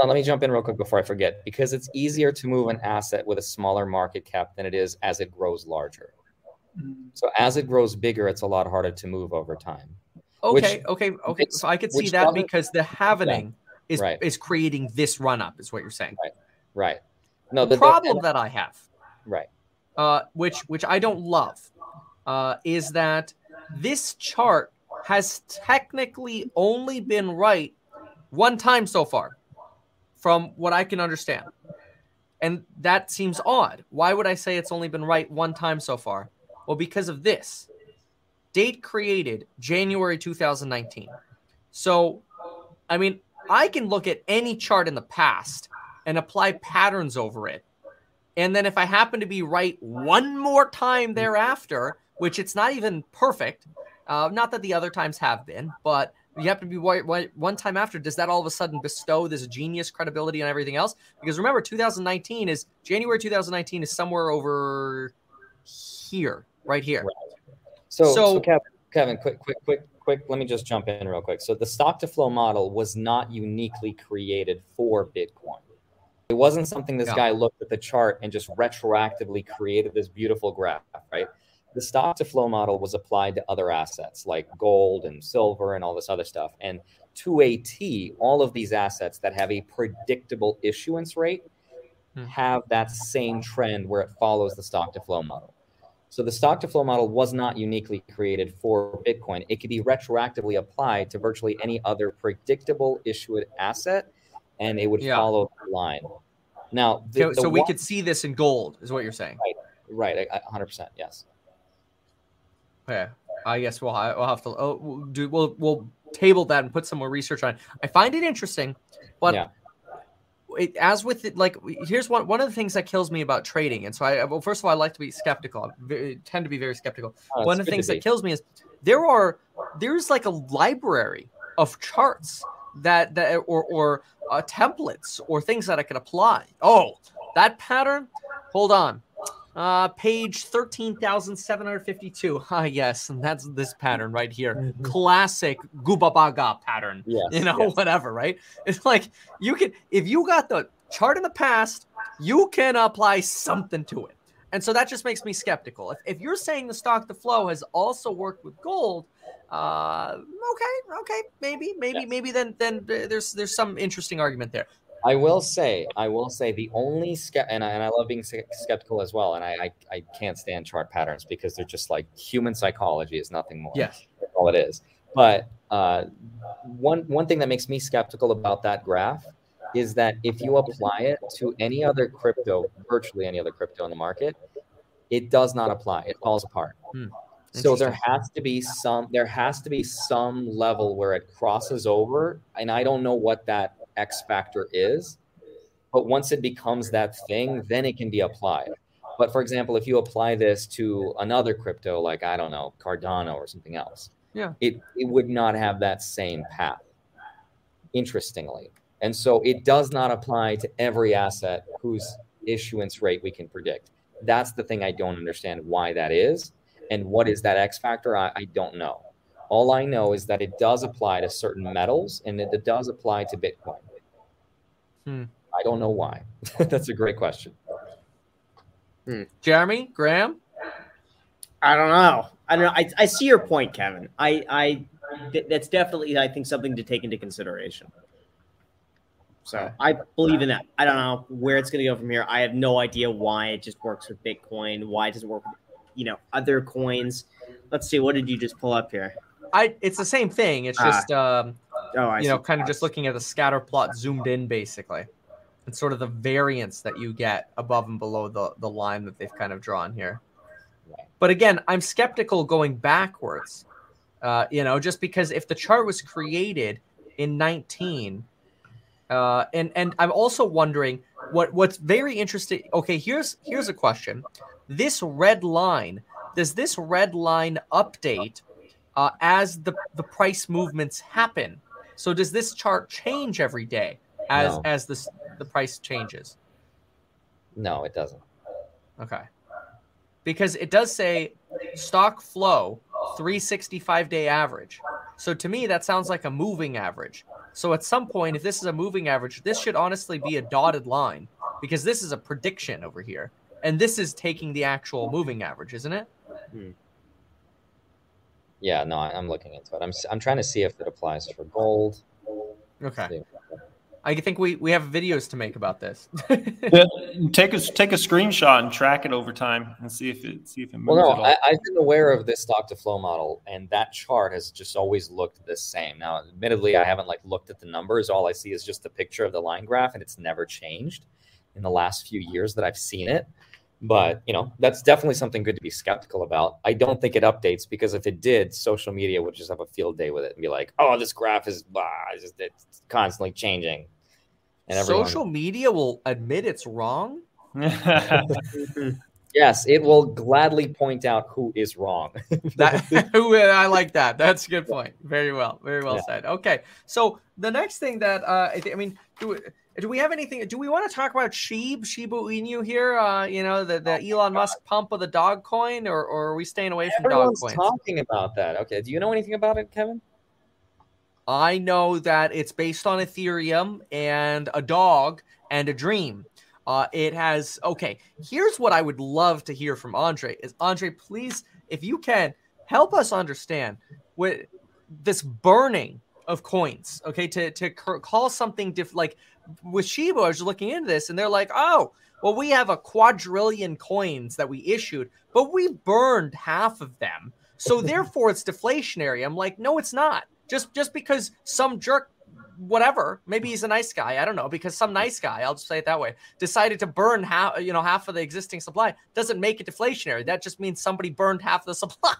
on, let me jump in real quick before I forget, because it's easier to move an asset with a smaller market cap than it is as it grows larger. So as it grows bigger, it's a lot harder to move over time. Okay, Which, okay, okay. So I could see that because the halvening is right. is creating this run up, is what you're saying. Right. Right. No, the, the problem the, that I have, right, uh, which which I don't love, uh, is that this chart has technically only been right one time so far, from what I can understand, and that seems odd. Why would I say it's only been right one time so far? Well, because of this. Date created January two thousand nineteen. So, I mean, I can look at any chart in the past and apply patterns over it. And then if I happen to be right one more time thereafter, which it's not even perfect, uh, not that the other times have been, but you have to be right, right one time after, does that all of a sudden bestow this genius credibility and everything else? Because remember, two thousand nineteen is, January two thousand nineteen is somewhere over here, right here. Right. So, so, so, so Kevin, Kevin, quick, quick, quick, quick. Let me just jump in real quick. So the stock to flow model was not uniquely created for Bitcoin. It wasn't something this yeah. guy looked at the chart and just retroactively created this beautiful graph, right? The stock to flow model was applied to other assets like gold and silver and all this other stuff. And to a T, all of these assets that have a predictable issuance rate hmm. have that same trend where it follows the stock to flow model. So the stock to flow model was not uniquely created for Bitcoin. It could be retroactively applied to virtually any other predictable issued asset, and it would yeah. follow the line. Now, the, so, the so we one, could see this in gold, is what you're saying. Right, right, one hundred percent, yes. Yeah, I guess we'll, we'll have to oh, we'll do we'll we'll table that and put some more research on it. I find it interesting, but. Yeah. It, as with it, like, here's one one of the things that kills me about trading. And so I, well, first of all, I like to be skeptical. I very, tend to be very skeptical. Oh, one of the things that kills me is there are, there's like a library of charts that, that or, or uh, templates or things that I could apply. Oh, that pattern. Hold on. Uh, page thirteen thousand seven hundred fifty-two. Ah, yes. And that's this pattern right here. Mm-hmm. Classic Gubabaga pattern. Yes, you know, yes. whatever, right? It's like you can, if you got the chart in the past, you can apply something to it. And so that just makes me skeptical. If, if you're saying the stock to flow has also worked with gold, uh, okay, okay, maybe, maybe, yes. maybe then, then there's, there's some interesting argument there. I will say, I will say the only, ske- and, I, and I love being skeptical as well, and I, I, I can't stand chart patterns because they're just like human psychology is nothing more. Yes. That's all it is. But uh, one, one thing that makes me skeptical about that graph is that if you apply it to any other crypto, virtually any other crypto in the market, it does not apply. It falls apart. Hmm. So there has to be some, there has to be some level where it crosses over, and I don't know what that X factor is, but once it becomes that thing, then it can be applied. But for example, if you apply this to another crypto, like, I don't know, Cardano or something else, yeah, it, it would not have that same path, interestingly. And so it does not apply to every asset whose issuance rate we can predict. That's the thing I don't understand why that is. And what is that X factor? I, I don't know. All I know is that it does apply to certain metals and it does apply to Bitcoin. Hmm. I don't know why. That's a great question. Hmm. Jeremy, Graham? I don't know. I don't know. I, I see your point, Kevin. I, I th- that's definitely, I think, something to take into consideration. So I believe in that. I don't know where it's going to go from here. I have no idea why it just works with Bitcoin. Why it doesn't work with, you know, other coins. Let's see. What did you just pull up here? I, it's the same thing. It's just, ah. um, oh, I you know, kind of just looking at the scatter plot zoomed in, basically. It's sort of the variance that you get above and below the, the line that they've kind of drawn here. But again, I'm skeptical going backwards, uh, you know, just because if the chart was created in nineteen, uh, and, and I'm also wondering what, what's very interesting. Okay, here's, here's a question. This red line, does this red line update Uh, as the, the price movements happen? So does this chart change every day as no. as this the price changes? No, it doesn't. Okay. Because it does say stock flow three sixty-five day average. So to me, that sounds like a moving average. So at some point, if this is a moving average, this should honestly be a dotted line because this is a prediction over here. And this is taking the actual moving average, isn't it? Hmm. Yeah, no, I'm looking into it. I'm I'm trying to see if it applies for gold. Okay. I think we, we have videos to make about this. Yeah, take a take a screenshot and track it over time and see if it see if it moves Well, at no, all. I, I've been aware of this stock to flow model, and that chart has just always looked the same. Now, admittedly, I haven't like looked at the numbers. All I see is just a picture of the line graph, and it's never changed in the last few years that I've seen it. But, you know, that's definitely something good to be skeptical about. I don't think it updates because if it did, social media would just have a field day with it and be like, oh, this graph is blah, it's, just, it's constantly changing. And everyone... Social media will admit it's wrong? Yes, it will gladly point out who is wrong. that who I like that. That's a good point. Very well. Very well yeah. said. Okay. So the next thing that uh, I, th- I mean, do we, do we have anything? Do we want to talk about Sheeb, Shiba Inu here? Uh, you know, the, the Elon Musk pump of the dog coin, or, or are we staying away from Everyone's dog coins? Talking about that. Okay. Do you know anything about it, Kevin? I know that it's based on Ethereum and a dog and a dream. Uh, it has, okay, here's what I would love to hear from Andre is, Andre, please, if you can, help us understand what this burning of coins, okay, to, to call something different, like with Shiba, I was looking into this, and they're like, oh, well, we have a quadrillion coins that we issued, but we burned half of them, so therefore it's deflationary. I'm like, no, it's not. Just, just because some jerk, whatever, maybe he's a nice guy, I don't know, because some nice guy, I'll just say it that way, decided to burn half, you know, half of the existing supply, doesn't make it deflationary. That just means somebody burned half the supply.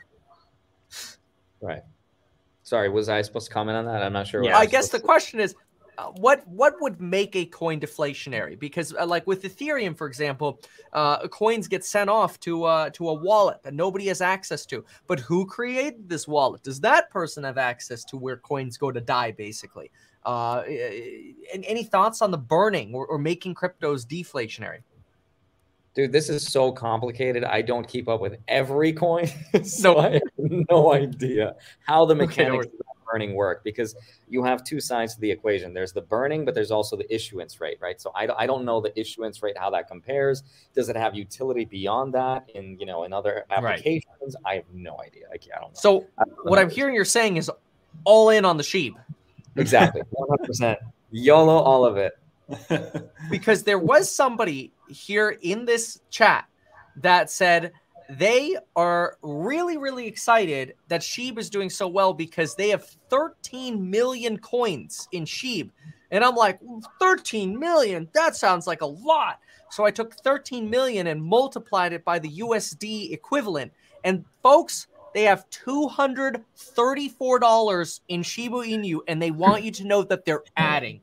Right. Sorry, was I supposed to comment on that? I'm not sure. Yeah, I, I guess the to... question is, uh, what what would make a coin deflationary? Because uh, like with Ethereum, for example, uh, coins get sent off to uh, to a wallet that nobody has access to. But who created this wallet? Does that person have access to where coins go to die, basically? Uh, and any thoughts on the burning or, or making cryptos deflationary? Dude, this is so complicated. I don't keep up with every coin, so I have no idea how the mechanics okay, of that burning work, because you have two sides to the equation. There's the burning, but there's also the issuance rate, right? So I, I don't know the issuance rate, how that compares. Does it have utility beyond that in, you know, in other applications? Right. I have no idea. I, I don't know. So what I'm hearing you're saying is all in on the sheep. Exactly. one hundred percent. YOLO all of it. Because there was somebody here in this chat that said they are really, really excited that Sheeb is doing so well because they have thirteen million coins in Sheeb. And I'm like, thirteen million? That sounds like a lot. So I took thirteen million and multiplied it by the U S D equivalent. And folks, they have two hundred thirty-four dollars in Shiba Inu, and they want you to know that they're adding.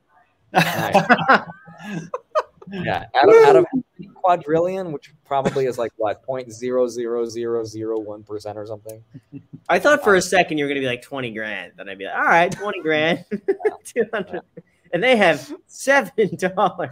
Yeah, out of, out of quadrillion, which probably is like what, zero point zero zero zero zero one percent or something. I thought for a second you were gonna be like twenty grand. Then I'd be like, all right, twenty grand, two hundred, and they have seven dollars.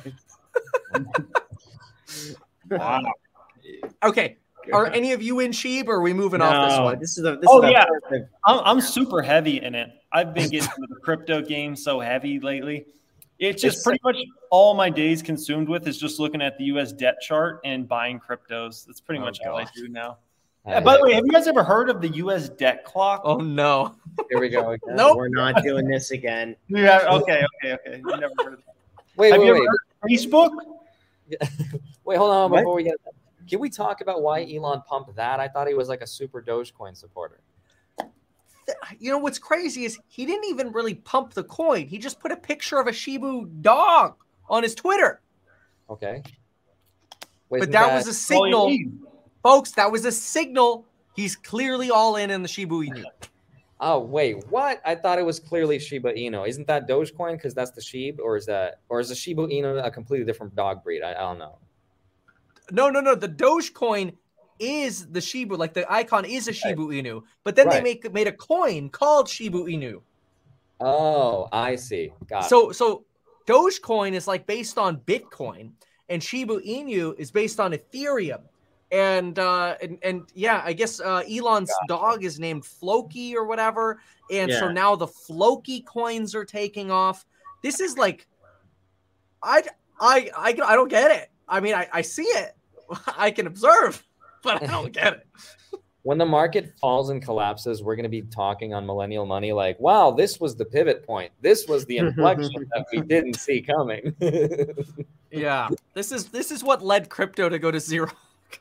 Wow. Okay. Are any of you in Sheeb, or are we moving no, off this one? This is a, this oh is yeah, perfect. I'm, I'm super heavy in it. I've been getting into the crypto game so heavy lately. It's just it's, pretty much all my days consumed with is just looking at the U S debt chart and buying cryptos. That's pretty oh much gosh. all I do now. Yeah, by the way, have you guys ever heard of the U S debt clock? Oh no! Here we go again. Nope, we're not doing this again. Yeah. Okay. Okay. Okay. You never heard of that. Wait. Have wait, you wait. ever heard of Facebook? Wait. Hold on. What? Before we get, can we talk about why Elon pumped that? I thought he was like a super Dogecoin supporter. You know what's crazy is he didn't even really pump the coin. He just put a picture of a Shiba dog on his Twitter. Okay. Wait, but that, that was a signal, folks. That was a signal. He's clearly all in in the Shiba Inu. Oh wait, what? I thought it was clearly Shiba Inu. Isn't that Dogecoin because that's the Sheeb, or is that, or is the Shiba Inu a completely different dog breed? I, I don't know. No, no, no. The Dogecoin is the Shiba, like the icon is a Shiba Inu, but then right. they make made a coin called Shiba Inu. Oh, I see. Got so, it. So Dogecoin is like based on Bitcoin, and Shiba Inu is based on Ethereum. And, uh, and and yeah, I guess uh, Elon's Gotcha. dog is named Floki or whatever, and so Yeah. now the Floki coins are taking off. This is like, I I I, I don't get it. I mean, I, I see it, I can observe, but I don't get it. When the market falls and collapses, we're going to be talking on Millennial Money like, wow, this was the pivot point. This was the inflection that we didn't see coming. Yeah, this is this is what led crypto to go to zero.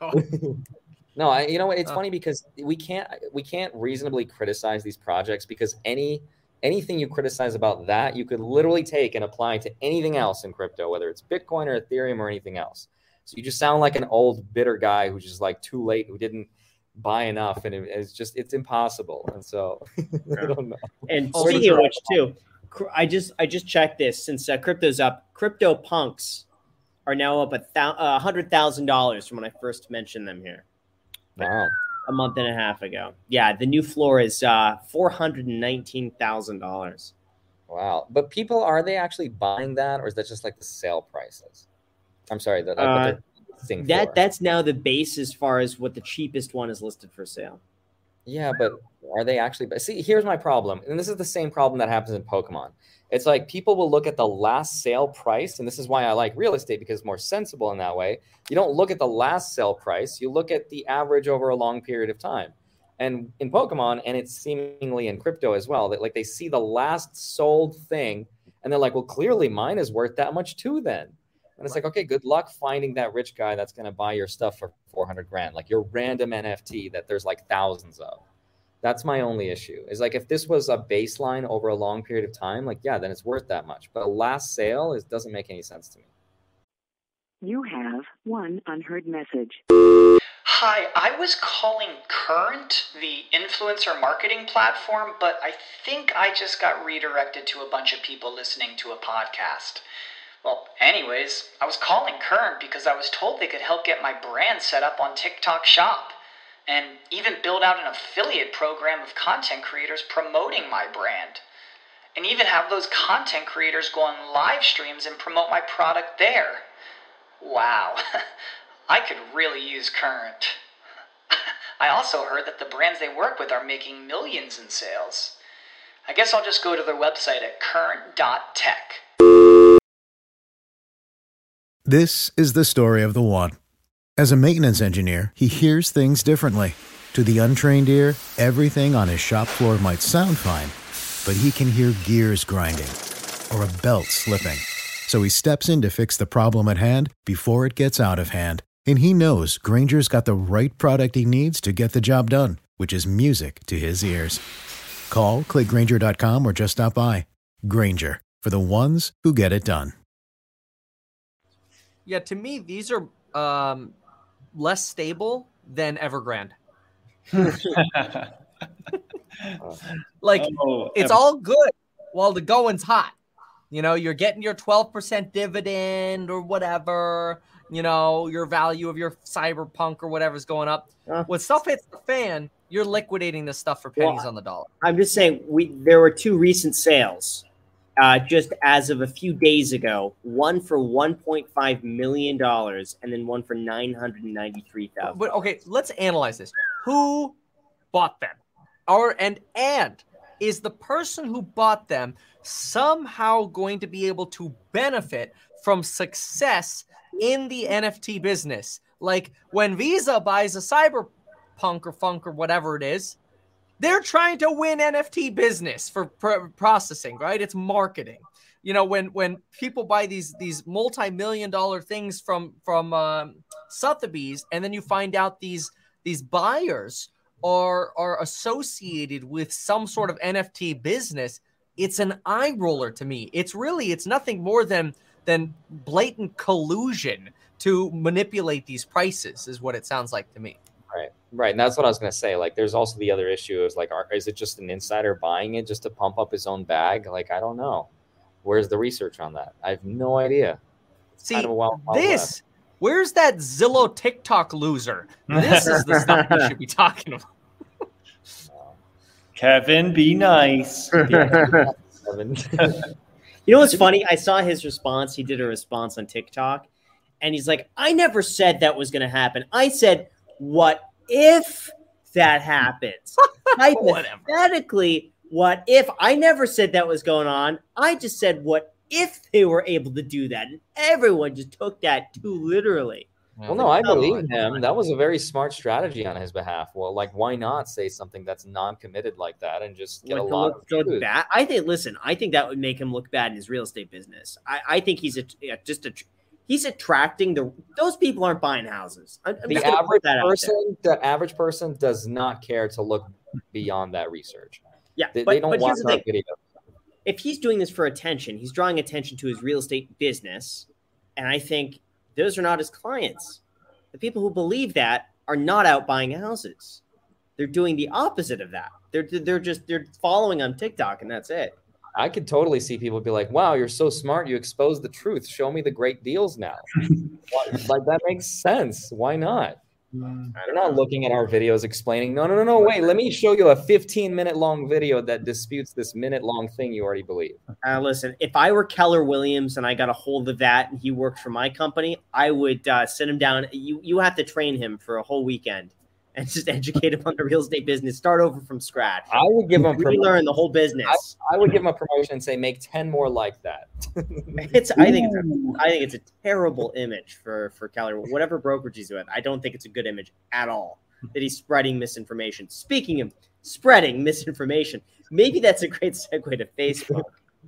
No, I, you know what? It's Uh. funny because we can't we can't reasonably criticize these projects because any anything you criticize about that, you could literally take and apply to anything else in crypto, whether it's Bitcoin or Ethereum or anything else. So you just sound like an old bitter guy who's just like too late, who didn't buy enough, and it, it's just it's impossible. And so I don't know. And Oh, speaking of sure. which, too, cr- I just I just checked this since uh, crypto's up. Crypto punks are now up a thou- uh, hundred thousand dollars from when I first mentioned them here Wow. a month and a half ago. Yeah, the new floor is uh, four hundred and nineteen thousand dollars. Wow. But people, are they actually buying that, or is that just like the sale prices? I'm sorry, that like, what Uh, they're listing That for. that's now the base as far as what the cheapest one is listed for sale. Yeah, but are they actually? But see, here's my problem, and this is the same problem that happens in Pokemon. It's like people will look at the last sale price, and this is why I like real estate, because it's more sensible in that way. You don't look at the last sale price; you look at the average over a long period of time. And in Pokemon, and it's seemingly in crypto as well, that like they see the last sold thing, and they're like, "Well, clearly mine is worth that much too." Then, and it's like, okay, good luck finding that rich guy that's going to buy your stuff for four hundred grand, like your random N F T that there's like thousands of. That's my only issue. Is like if this was a baseline over a long period of time, like yeah, then it's worth that much. But a last sale is doesn't make any sense to me. You have one unheard message. Hi, I was calling Current, the influencer marketing platform, but I think I just got redirected to a bunch of people listening to a podcast. Well, anyways, I was calling Current because I was told they could help get my brand set up on TikTok Shop, and even build out an affiliate program of content creators promoting my brand, and even have those content creators go on live streams and promote my product there. Wow, I could really use Current. I also heard that the brands they work with are making millions in sales. I guess I'll just go to their website at current dot tech. This is the story of the one. As a maintenance engineer, he hears things differently. To the untrained ear, everything on his shop floor might sound fine, but he can hear gears grinding or a belt slipping. So he steps in to fix the problem at hand before it gets out of hand. And he knows Grainger's got the right product he needs to get the job done, which is music to his ears. Call, click Grainger dot com, or just stop by. Grainger, for the ones who get it done. Yeah, to me, these are um, less stable than Evergrande. Like, Oh, it's Ever- all good while the going's hot. You know, you're getting your twelve percent dividend or whatever, you know, your value of your Cyberpunk or whatever's going up. Uh. When stuff hits the fan, you're liquidating this stuff for pennies Well, on the dollar. I'm just saying, we there were two recent sales, uh, just as of a few days ago. One for one point five million dollars, and then one for nine hundred ninety-three thousand. But okay, let's analyze this. Who bought them? Or and and is the person who bought them somehow going to be able to benefit from success in the N F T business? Like when Visa buys a Cyberpunk or Funk or whatever it is, they're trying to win N F T business for pr- processing, right? It's marketing. You know, when when people buy these these multi-million dollar things from from um, Sotheby's, and then you find out these these buyers are are associated with some sort of N F T business, it's an eye roller to me. It's really it's nothing more than than blatant collusion to manipulate these prices, is what it sounds like to me. Right, right, and that's what I was going to say. Like, there's also the other issue is like, are, is it just an insider buying it just to pump up his own bag? Like, I don't know. Where's the research on that? I have no idea. It's See, kind of a wild, wild this, west. where's that Zillow TikTok loser? This is the stuff we should be talking about. Kevin, be nice. Seven. You know what's funny? I saw his response. He did a response on TikTok, and he's like, I never said that was going to happen. I said what if that happens? Hypothetically, what if? I never said that was going on. I just said, what if they were able to do that? And everyone just took that too literally. Well, no, I believe him. That was a very smart strategy on his behalf. Well, like, why not say something that's non-committed like that and just get Like a to lot look of so bad. I think. Listen, I think that would make him look bad in his real estate business. I, I think he's a, yeah, just a. He's attracting the. Those people aren't buying houses. I'm, I'm the just gonna average put that out person. The average person does not care to look beyond that research. Yeah, they, but, they don't but watch here's the our thing. video. If he's doing this for attention, he's drawing attention to his real estate business, and I think those are not his clients. The people who believe that are not out buying houses. They're doing the opposite of that. They're they're just they're following on TikTok, and that's it. I could totally see people be like, wow, you're so smart. You expose the truth. Show me the great deals now. Like, that makes sense. Why not? They're not looking at our videos explaining, no, no, no, no, wait, let me show you a fifteen minute long video that disputes this minute long thing you already believe. Uh, listen, if I were Keller Williams and I got a hold of that and he worked for my company, I would uh, sit him down. You, you have to train him for a whole weekend and just educate him on the real estate business. Start over from scratch. I would give him a promotion. Learn the whole business. I, I would give him a promotion and say, make ten more like that. It's. I think it's. A, I think it's a terrible image for for Keller. Whatever brokerage he's with, I don't think it's a good image at all. That he's spreading misinformation. Speaking of spreading misinformation, maybe that's a great segue to Facebook.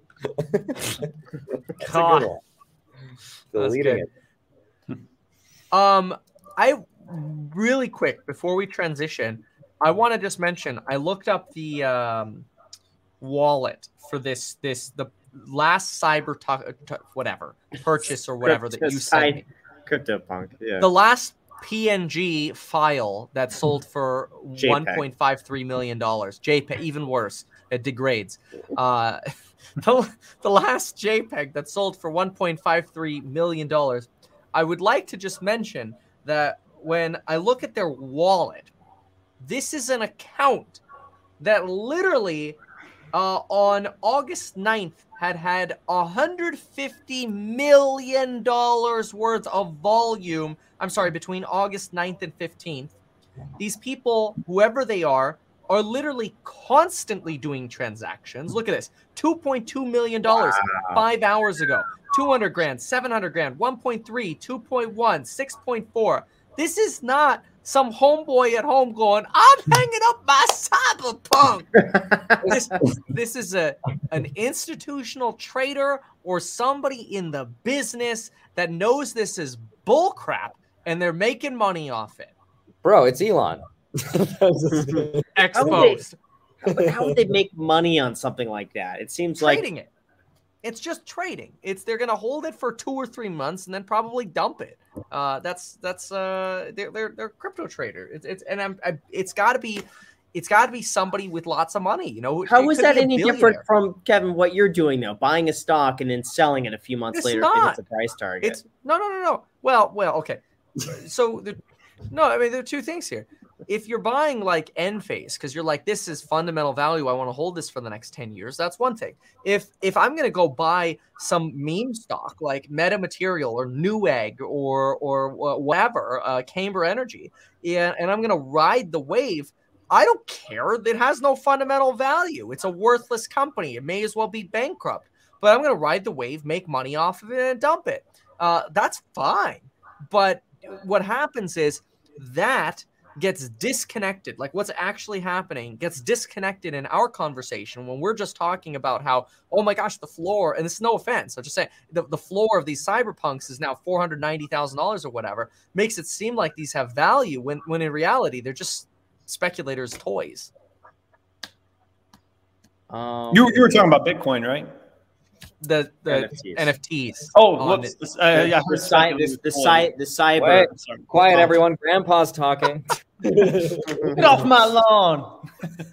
That's God. a good one. Deleting it. Um, I. Really quick, before we transition, I want to just mention, I looked up the um, wallet for this, this the last cyber talk, whatever, purchase or whatever that you sent me. CryptoPunk, yeah. The last P N G file that sold for one point five three million dollars. JPEG, even worse, it degrades. Uh, the, the last JPEG that sold for one point five three million dollars. I would like to just mention that when I look at their wallet, this is an account that literally uh, on August ninth had had one hundred fifty million dollars worth of volume. I'm sorry, between August ninth and fifteenth. These people, whoever they are, are literally constantly doing transactions. Look at this, two point two million dollars wow. five hours ago, two hundred grand, seven hundred grand, one point three, two point one, six point four. This is not some homeboy at home going, I'm hanging up my cyberpunk. this, this is a an institutional trader or somebody in the business that knows this is bullcrap and they're making money off it. Bro, it's Elon. Exposed. How would, they, how would they make money on something like that? It seems trading like trading it. It's just trading. It's they're gonna hold it for two or three months and then probably dump it. Uh, that's that's uh, they're they're they're a crypto trader. It's it's and I'm I, it's got to be it's got to be somebody with lots of money. You know, how is that any different from Kevin? What you're doing though, buying a stock and then selling it a few months it's later not. if it's a price target. It's no no no no. Well well okay. So the, no, I mean there are two things here. If you're buying like Enphase because you're like, this is fundamental value, I want to hold this for the next ten years, that's one thing. If if I'm going to go buy some meme stock like Metamaterial or Newegg or or whatever, uh, Camber Energy, and, and I'm going to ride the wave, I don't care. It has no fundamental value. It's a worthless company. It may as well be bankrupt. But I'm going to ride the wave, make money off of it, and dump it. Uh, that's fine. But what happens is that gets disconnected, like what's actually happening gets disconnected in our conversation when we're just talking about how, oh my gosh, the floor, and this is no offense, I'm just saying the, the floor of these cyberpunks is now four hundred ninety thousand dollars or whatever, makes it seem like these have value when, when in reality, they're just speculators' toys. Um, you, you were talking about Bitcoin, right? The the N F Ts. N F Ts. Oh, whoops. This, uh, yeah, the, cy- the, the, cy- the cyber. Wait, quiet, everyone. Grandpa's talking. Get off my lawn.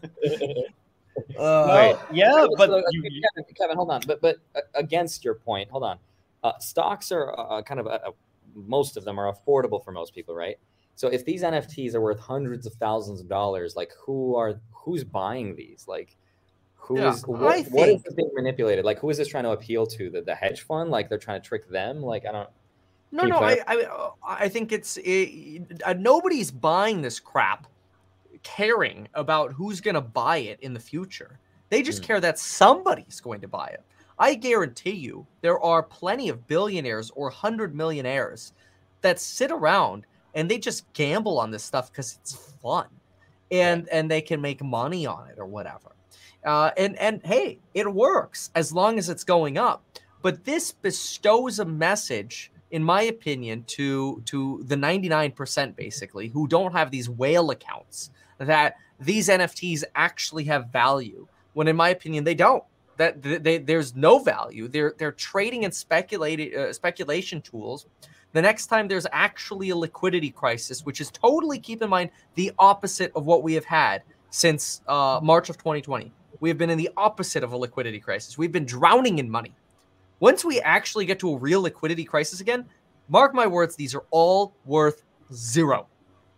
Uh, Wait, yeah, so, but so, you, Kevin, Kevin, hold on. But but uh, against your point, hold on. Uh, stocks are uh, kind of uh, most of them are affordable for most people, right? So if these N F Ts are worth hundreds of thousands of dollars, like who are who's buying these? Like who yeah, is what, think, what is being manipulated? Like who is this trying to appeal to? The the hedge fund? Like they're trying to trick them? Like I don't. No, no, I, I, I think it's it, uh, nobody's buying this crap, caring about who's going to buy it in the future. They just mm. care that somebody's going to buy it. I guarantee you, there are plenty of billionaires or hundred millionaires that sit around and they just gamble on this stuff because it's fun, and yeah. and they can make money on it or whatever. Uh, and and hey, it works as long as it's going up. But this bestows a message, in my opinion, to to the ninety-nine percent basically who don't have these whale accounts, that these N F Ts actually have value, when in my opinion they don't. That they, they, there's no value. They're they're trading and speculating uh, speculation tools. The next time there's actually a liquidity crisis, which is totally, keep in mind, the opposite of what we have had since uh, March of twenty twenty. We have been in the opposite of a liquidity crisis. We've been drowning in money. Once we actually get to a real liquidity crisis again, mark my words, these are all worth zero.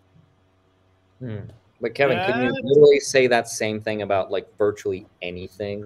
Hmm. But Kevin, yeah. Can you literally say that same thing about like virtually anything?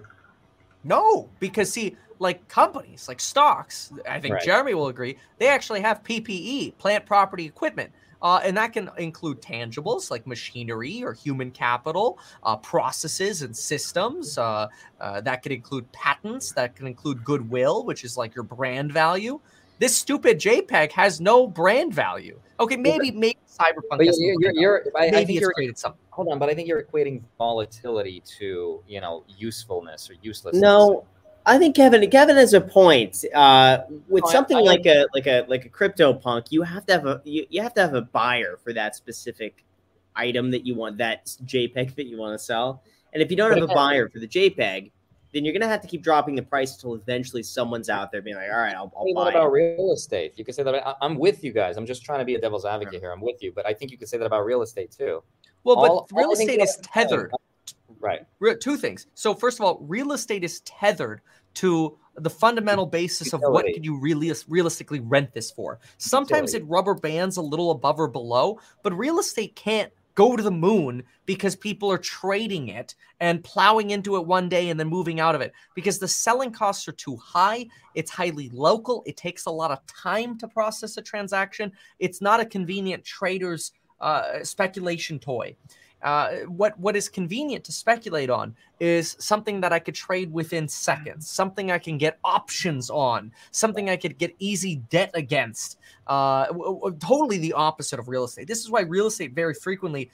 No, because see, like companies, like stocks, I think right. Jeremy will agree, they actually have P P E, plant property equipment. Uh, and that can include tangibles like machinery or human capital, uh, processes and systems. Uh, uh, that could include patents. That can include goodwill, which is like your brand value. This stupid JPEG has no brand value. Okay, maybe maybe Cyberpunk has you're, you're, you're, I, maybe I think it's you're, created something. Hold on, but I think you're equating volatility to, you know, usefulness or uselessness. No, I think Kevin Kevin has a point. Uh, with no, something I, I, like a like a like a CryptoPunk, you have to have a you, you have to have a buyer for that specific item that you want, that JPEG that you want to sell. And if you don't have a buyer for the JPEG, then you're gonna have to keep dropping the price until eventually someone's out there being like, all right, I'll, I'll buy what about it. real estate? You can say that. I, I'm with you guys. I'm just trying to be a devil's advocate here. I'm with you, but I think you could say that about real estate too. Well, but all, real all estate is tethered. Right. Two things. So first of all, real estate is tethered to the fundamental basis of what could you really realistically rent this for. Sometimes it rubber bands a little above or below, but real estate can't go to the moon because people are trading it and plowing into it one day and then moving out of it because the selling costs are too high. It's highly local. It takes a lot of time to process a transaction. It's not a convenient trader's uh, speculation toy. Uh, what what is convenient to speculate on is something that I could trade within seconds, something I can get options on, something I could get easy debt against. Uh, w- w- totally the opposite of real estate. This is why real estate very frequently,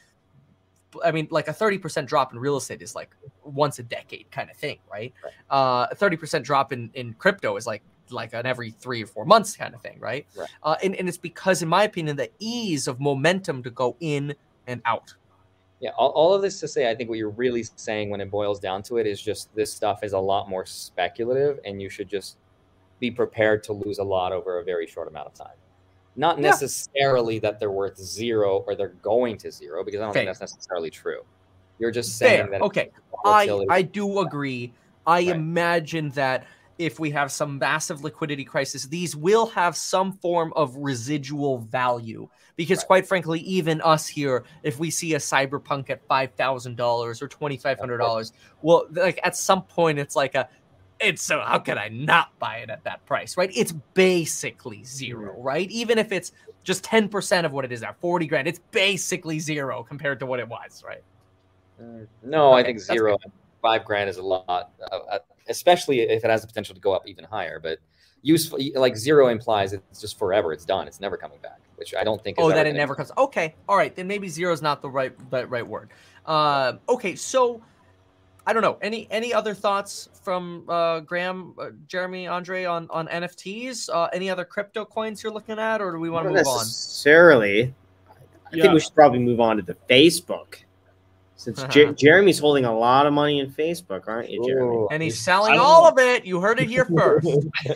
I mean, like a thirty percent drop in real estate is like once a decade kind of thing, right? right. Uh, a thirty percent drop in, in crypto is like like an every three or four months kind of thing, right? right. Uh, and, and it's because, in my opinion, the ease of momentum to go in and out. Yeah, all, all of this to say, I think what you're really saying when it boils down to it is just this stuff is a lot more speculative and you should just be prepared to lose a lot over a very short amount of time. Not yeah. necessarily that they're worth zero or they're going to zero, because I don't Fair. think that's necessarily true. You're just saying Fair. that. Okay, I, I do agree. I right. imagine that if we have some massive liquidity crisis, these will have some form of residual value. Because right. quite frankly, even us here, if we see a Cyberpunk at five thousand dollars or twenty-five hundred dollars, well, like at some point it's like a, it's so how can I not buy it at that price, right? It's basically zero, right? Even if it's just ten percent of what it is now, forty grand, it's basically zero compared to what it was, right? Uh, no, okay, I think zero, five grand is a lot, uh, especially if it has the potential to go up even higher. But useful, like zero implies it's just forever. It's done. It's never coming back, which I don't think. Is oh, that it never comes. Okay, all right, then maybe zero is not the right the right word. Uh, okay, so I don't know. Any any other thoughts from uh, Graham, uh, Jeremy, Andre on on N F Ts? Uh, any other crypto coins you're looking at, or do we want to move on? Necessarily. I yeah. think we should probably move on to the Facebook. Since Jer- Jeremy's holding a lot of money in Facebook, aren't you, Jeremy? Ooh, and he's selling all of it. You heard it here first.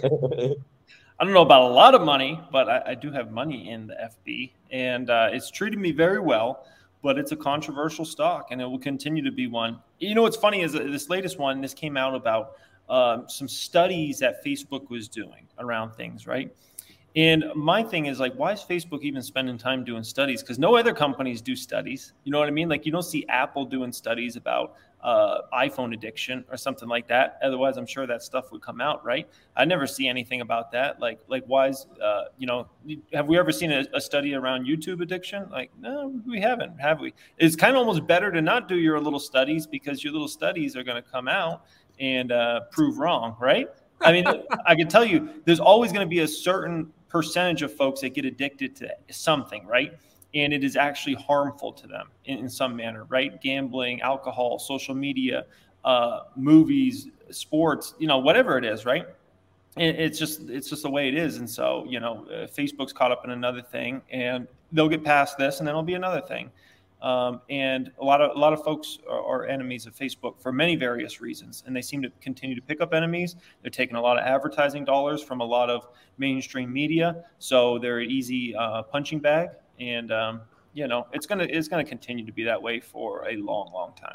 I don't know about a lot of money, but I, I do have money in the F B, and uh, it's treated me very well. But it's a controversial stock, and it will continue to be one. You know what's funny is this latest one. This came out about um, some studies that Facebook was doing around things, right? And my thing is like, why is Facebook even spending time doing studies? Because no other companies do studies. You know what I mean? Like you don't see Apple doing studies about uh, iPhone addiction or something like that. Otherwise, I'm sure that stuff would come out, right? I never see anything about that. Like, like why is, uh, you know, have we ever seen a, a study around YouTube addiction? Like, no, we haven't, have we? It's kind of almost better to not do your little studies, because your little studies are going to come out and uh, prove wrong, right? I mean, I can tell you, there's always going to be a certain percentage of folks that get addicted to something, right? And it is actually harmful to them in, in some manner, right? Gambling, alcohol, social media, uh, movies, sports, you know, whatever it is, right? And it's just, it's just the way it is. And so, you know, uh, Facebook's caught up in another thing, and they'll get past this, and then it'll be another thing. Um, and a lot of a lot of folks are, are enemies of Facebook for many various reasons, and they seem to continue to pick up enemies. They're taking a lot of advertising dollars from a lot of mainstream media, so they're an easy uh, punching bag. And um, you know, it's gonna it's gonna continue to be that way for a long, long time.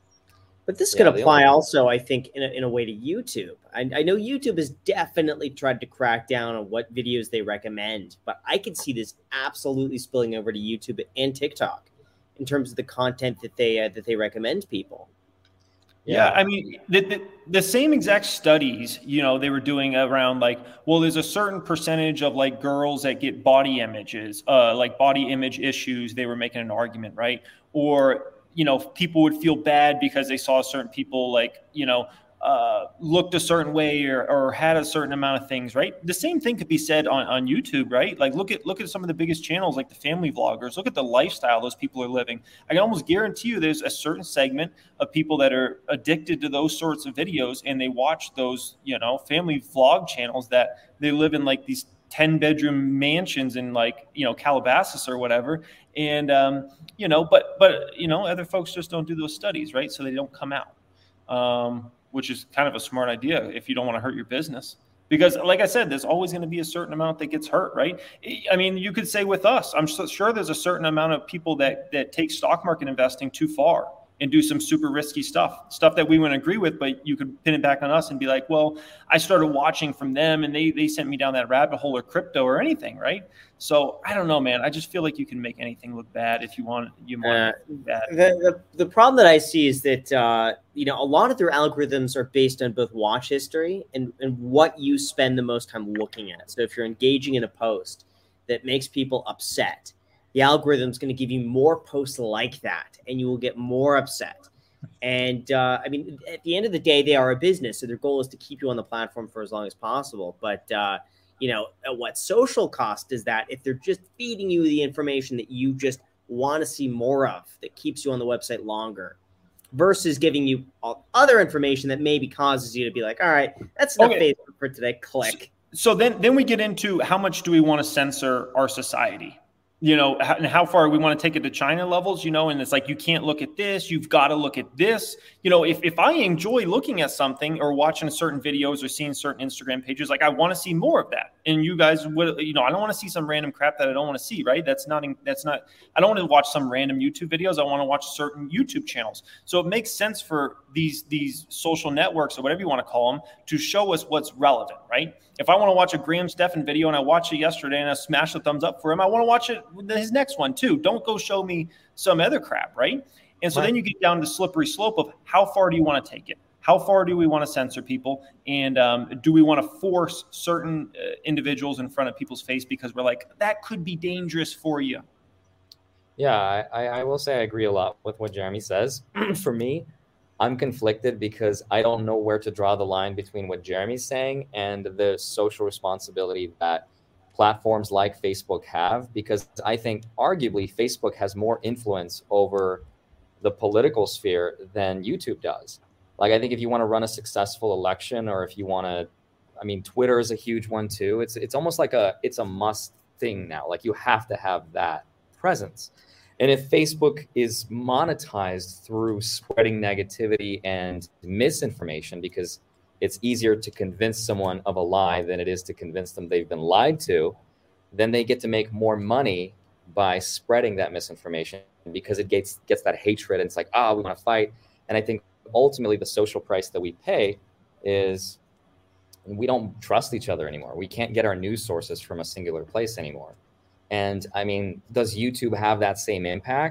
But this Yeah, could the apply only- also, I think, in a, in a way to YouTube. I, I know YouTube has definitely tried to crack down on what videos they recommend, but I could see this absolutely spilling over to YouTube and TikTok in terms of the content that they uh, that they recommend people. Yeah, I mean, the, the, the same exact studies, you know, they were doing around like, well, there's a certain percentage of like girls that get body images, uh, like body image issues. They were making an argument, right? Or, you know, people would feel bad because they saw certain people like, you know, uh, looked a certain way or, or had a certain amount of things, right? The same thing could be said on, on YouTube, right? Like look at look at some of the biggest channels, like the family vloggers. Look at the lifestyle those people are living. I can almost guarantee you there's a certain segment of people that are addicted to those sorts of videos, and they watch those, you know, family vlog channels that they live in like these ten bedroom mansions in like, you know, Calabasas or whatever. And, um, you know, but, but, you know, other folks just don't do those studies, right? So they don't come out. Um, which is kind of a smart idea if you don't want to hurt your business. Because like I said, there's always going to be a certain amount that gets hurt, right? I mean, you could say with us, I'm sure there's a certain amount of people that that take stock market investing too far and do some super risky stuff, stuff that we wouldn't agree with, but you could pin it back on us and be like, well, I started watching from them and they they sent me down that rabbit hole, or crypto or anything, right? So I don't know, man. I just feel like you can make anything look bad if you want you want Uh, it to look bad. The, the, the problem that I see is that, uh, you know, a lot of their algorithms are based on both watch history and, and what you spend the most time looking at. So if you're engaging in a post that makes people upset, the algorithm is going to give you more posts like that, and you will get more upset. And uh, I mean, at the end of the day, they are a business, so their goal is to keep you on the platform for as long as possible. But uh, you know, at what social cost is that if they're just feeding you the information that you just want to see more of, that keeps you on the website longer, versus giving you all other information that maybe causes you to be like, all right, that's enough Okay. Facebook for today. Click. So then, then we get into how much do we want to censor our society, you know, how, and how far we want to take it to China levels, you know, and it's like, you can't look at this, you've got to look at this. You know, if, if I enjoy looking at something or watching certain videos or seeing certain Instagram pages, like I want to see more of that. And you guys would, you know, I don't want to see some random crap that I don't want to see, right? That's not, that's not, I don't want to watch some random YouTube videos. I want to watch certain YouTube channels. So it makes sense for these, these social networks or whatever you want to call them to show us what's relevant, right? If I want to watch a Graham Stephan video and I watched it yesterday and I smashed the thumbs up for him, I want to watch it his next one too. Don't go show me some other crap, right? And so Right. then you get down to the slippery slope of how far do you want to take it? How far do we want to censor people? And um, do we want to force certain uh, individuals in front of people's face because we're like, that could be dangerous for you? Yeah, I, I I will say I agree a lot with what Jeremy says. For me, I'm conflicted because I don't know where to draw the line between what Jeremy's saying and the social responsibility that platforms like Facebook have, because I think arguably Facebook has more influence over the political sphere than YouTube does. Like, I think if you want to run a successful election, or if you want to, I mean, Twitter is a huge one too. It's it's almost like a, it's a must thing now. Like, you have to have that presence. And if Facebook is monetized through spreading negativity and misinformation, because it's easier to convince someone of a lie than it is to convince them they've been lied to, then they get to make more money by spreading that misinformation, because it gets gets that hatred, and it's like, ah, oh, we want to fight. And I think ultimately the social price that we pay is we don't trust each other anymore. We can't get our news sources from a singular place anymore. And I mean, does YouTube have that same impact?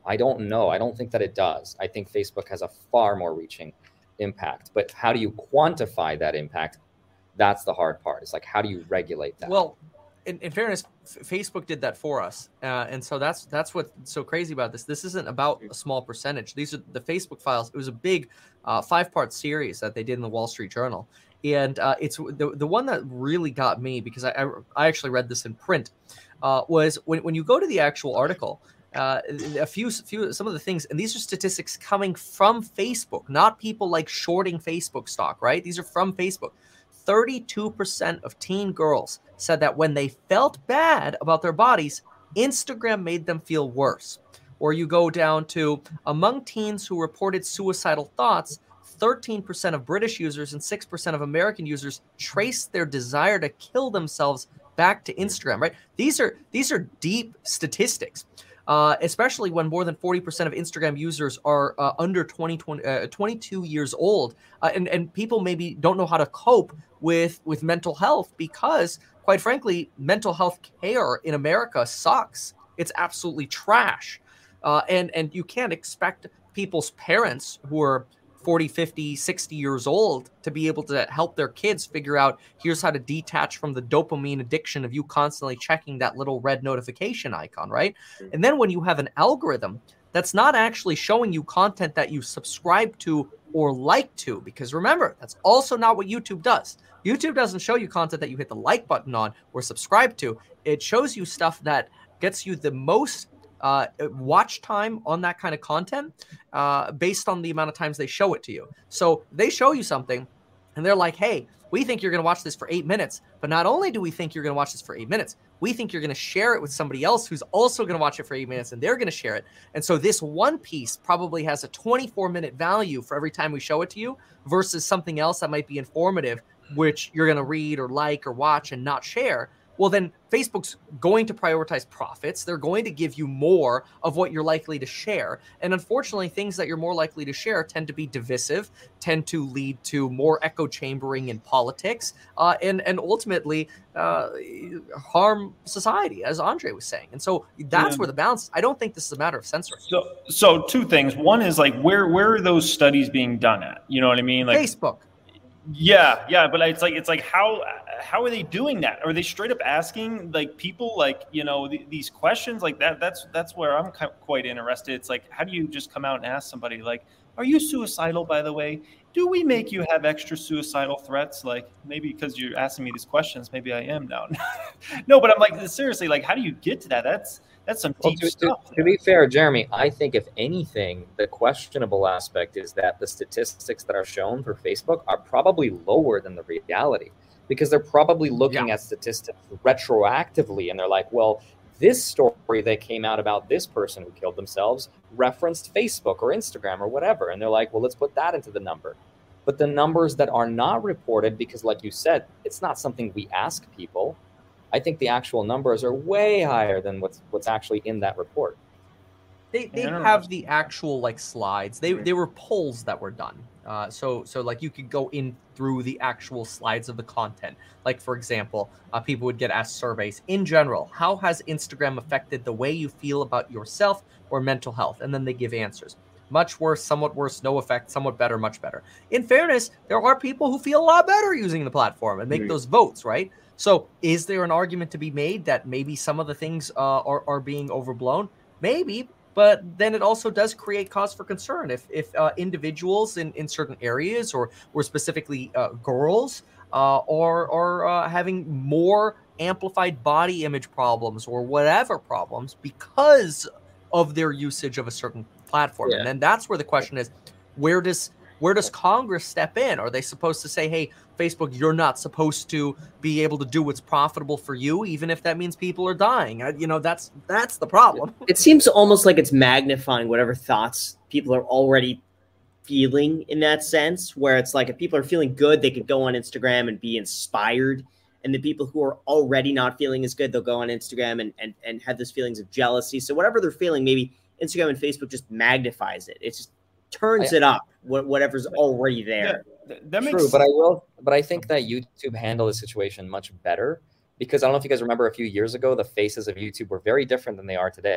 I don't know. I don't think that it does. I think Facebook has a far more reaching impact. But how do you quantify that impact? That's the hard part. It's like, how do you regulate that? Well, in, in fairness, F- Facebook did that for us. Uh, and so that's that's what's so crazy about this. This isn't about a small percentage. These are the Facebook files. It was a big uh, five-part series that they did in the Wall Street Journal. And uh, it's the, the one that really got me, because I, I, I actually read this in print, uh, was when, when you go to the actual article, uh, a few, few, some of the things, and these are statistics coming from Facebook, not people like shorting Facebook stock, right? These are from Facebook. thirty-two percent of teen girls said that when they felt bad about their bodies, Instagram made them feel worse. Or you go down to among teens who reported suicidal thoughts, thirteen percent of British users and six percent of American users traced their desire to kill themselves back to Instagram, right? These are these are deep statistics, uh, especially when more than forty percent of Instagram users are uh, under twenty, twenty, uh, twenty-two years old. Uh, and, and people maybe don't know how to cope with, with mental health because, quite frankly, mental health care in America sucks. It's absolutely trash. Uh, and, and you can't expect people's parents who are forty, fifty, sixty years old to be able to help their kids figure out, here's how to detach from the dopamine addiction of you constantly checking that little red notification icon, right? And then when you have an algorithm that's not actually showing you content that you subscribe to or like to, because remember, that's also not what YouTube does. YouTube doesn't show you content that you hit the like button on or subscribe to. It shows you stuff that gets you the most uh, watch time on that kind of content uh, based on the amount of times they show it to you. So they show you something and they're like, hey, we think you're going to watch this for eight minutes. But not only do we think you're going to watch this for eight minutes, we think you're going to share it with somebody else who's also going to watch it for eight minutes and they're going to share it. And so this one piece probably has a twenty-four minute value for every time we show it to you versus something else that might be informative, which you're going to read or like or watch and not share. Well, then Facebook's going to prioritize profits. They're going to give you more of what you're likely to share. And unfortunately, things that you're more likely to share tend to be divisive, tend to lead to more echo chambering in politics, uh, and, and ultimately uh, harm society, as Andre was saying. And so that's yeah. where the balance, I don't think this is a matter of censoring. So, so two things. One is like, where, where are those studies being done at? You know what I mean? Like Facebook. Yeah, yeah, but it's like it's like how how are they doing that? Are they straight up asking like people like you know th- these questions like that? That's that's where I'm quite interested. It's like how do you just come out and ask somebody like, are you suicidal? By the way, do we make you have extra suicidal threats? Like maybe because you're asking me these questions, maybe I am now. No, but I'm like seriously, like how do you get to that? That's that's some well, deep to, stuff. To, to be fair, Jeremy, I think if anything, the questionable aspect is that the statistics that are shown for Facebook are probably lower than the reality because they're probably looking yeah. at statistics retroactively and they're like, well, this story that came out about this person who killed themselves referenced Facebook or Instagram or whatever. And they're like, well, let's put that into the number. But the numbers that are not reported, because like you said, it's not something we ask people. I think the actual numbers are way higher than what's what's actually in that report. They they have the actual like slides. They they were polls that were done. Uh, so so like you could go in through the actual slides of the content. Like for example, uh, people would get asked surveys in general. How has Instagram affected the way you feel about yourself or mental health? And then they give answers. Much worse, somewhat worse, no effect, somewhat better, much better. In fairness, there are people who feel a lot better using the platform and make mm-hmm. those votes, right? So is there an argument to be made that maybe some of the things uh, are, are being overblown? Maybe, but then it also does create cause for concern. If if uh, individuals in, in certain areas or, or specifically uh, girls uh, are, are uh, having more amplified body image problems or whatever problems because of their usage of a certain platform. Yeah. And then that's where the question is, where does where does Congress step in? Are they supposed to say, hey, Facebook, you're not supposed to be able to do what's profitable for you, even if that means people are dying? You know, that's that's the problem. It seems almost like it's magnifying whatever thoughts people are already feeling in that sense, where it's like if people are feeling good, they could go on Instagram and be inspired. And the people who are already not feeling as good, they'll go on Instagram and, and, and have those feelings of jealousy. So whatever they're feeling, maybe Instagram and Facebook just magnifies it. It just turns I, it up, whatever's already there. Yeah, that makes True, sense. but I will. But I think that YouTube handled the situation much better because I don't know if you guys remember a few years ago, the faces of YouTube were very different than they are today.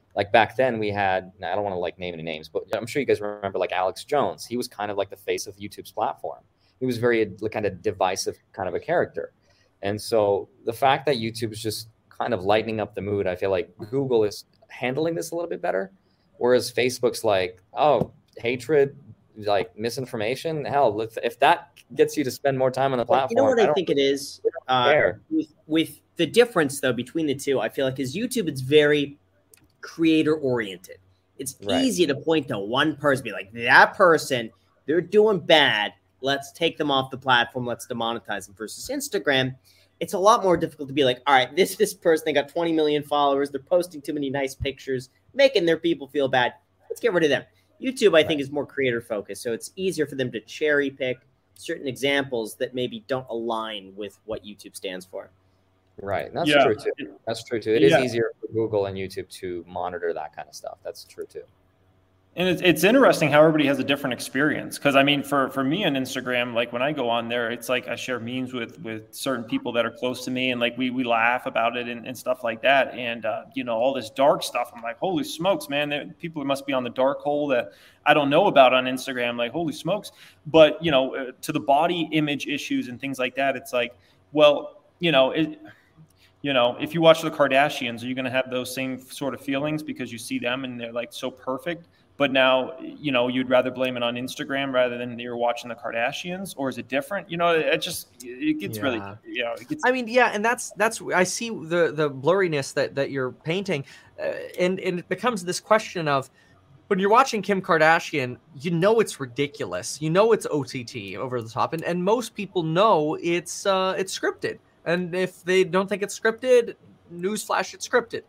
Like back then we had, I don't want to like name any names, but I'm sure you guys remember like Alex Jones. He was kind of like the face of YouTube's platform. He was very kind of divisive kind of a character. And so the fact that YouTube is just kind of lightening up the mood, I feel like Google is handling this a little bit better. Whereas Facebook's like, oh, hatred, like misinformation. Hell, if, if that gets you to spend more time on the platform. You know what I, I think it is? Uh, with, with the difference, though, between the two, I feel like is YouTube, it's very creator oriented. It's Right. easy to point to one person, be like, that person, they're doing bad. Let's take them off the platform. Let's demonetize them. Versus Instagram, it's a lot more difficult to be like, all right, this this person, they got twenty million followers. They're posting too many nice pictures, making their people feel bad. Let's get rid of them. YouTube, I think, is more creator focused. So it's easier for them to cherry pick certain examples that maybe don't align with what YouTube stands for. Right. That's Yeah. true too. That's true too. It is Yeah. easier for Google and YouTube to monitor that kind of stuff. That's true too. And it's, it's interesting how everybody has a different experience. Because I mean, for, for me on Instagram, like when I go on there, it's like I share memes with with certain people that are close to me, and like we we laugh about it and, and stuff like that. And uh, you know, all this dark stuff, I'm like, holy smokes, man! There, people must be on the dark hole that I don't know about on Instagram. Like, holy smokes! But you know, uh, to the body image issues and things like that, it's like, well, you know, it. You know, if you watch the Kardashians, are you going to have those same sort of feelings because you see them and they're like so perfect? But now, you know, you'd rather blame it on Instagram rather than you're watching the Kardashians, or is it different? You know, it just it gets Yeah. really, you know, it gets. I mean, yeah, and that's that's I see the the blurriness that that you're painting, uh, and and it becomes this question of when you're watching Kim Kardashian, you know it's ridiculous, you know it's O T T, over the top, and and most people know it's uh, it's scripted, and if they don't think it's scripted, newsflash, it's scripted.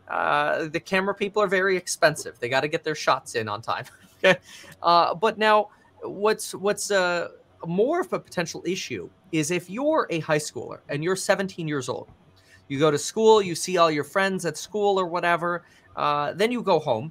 Uh, the camera people are very expensive; they got to get their shots in on time. Okay, uh, but now what's what's uh, more of a potential issue is if you're a high schooler and you're seventeen years old, you go to school, you see all your friends at school or whatever, uh, then you go home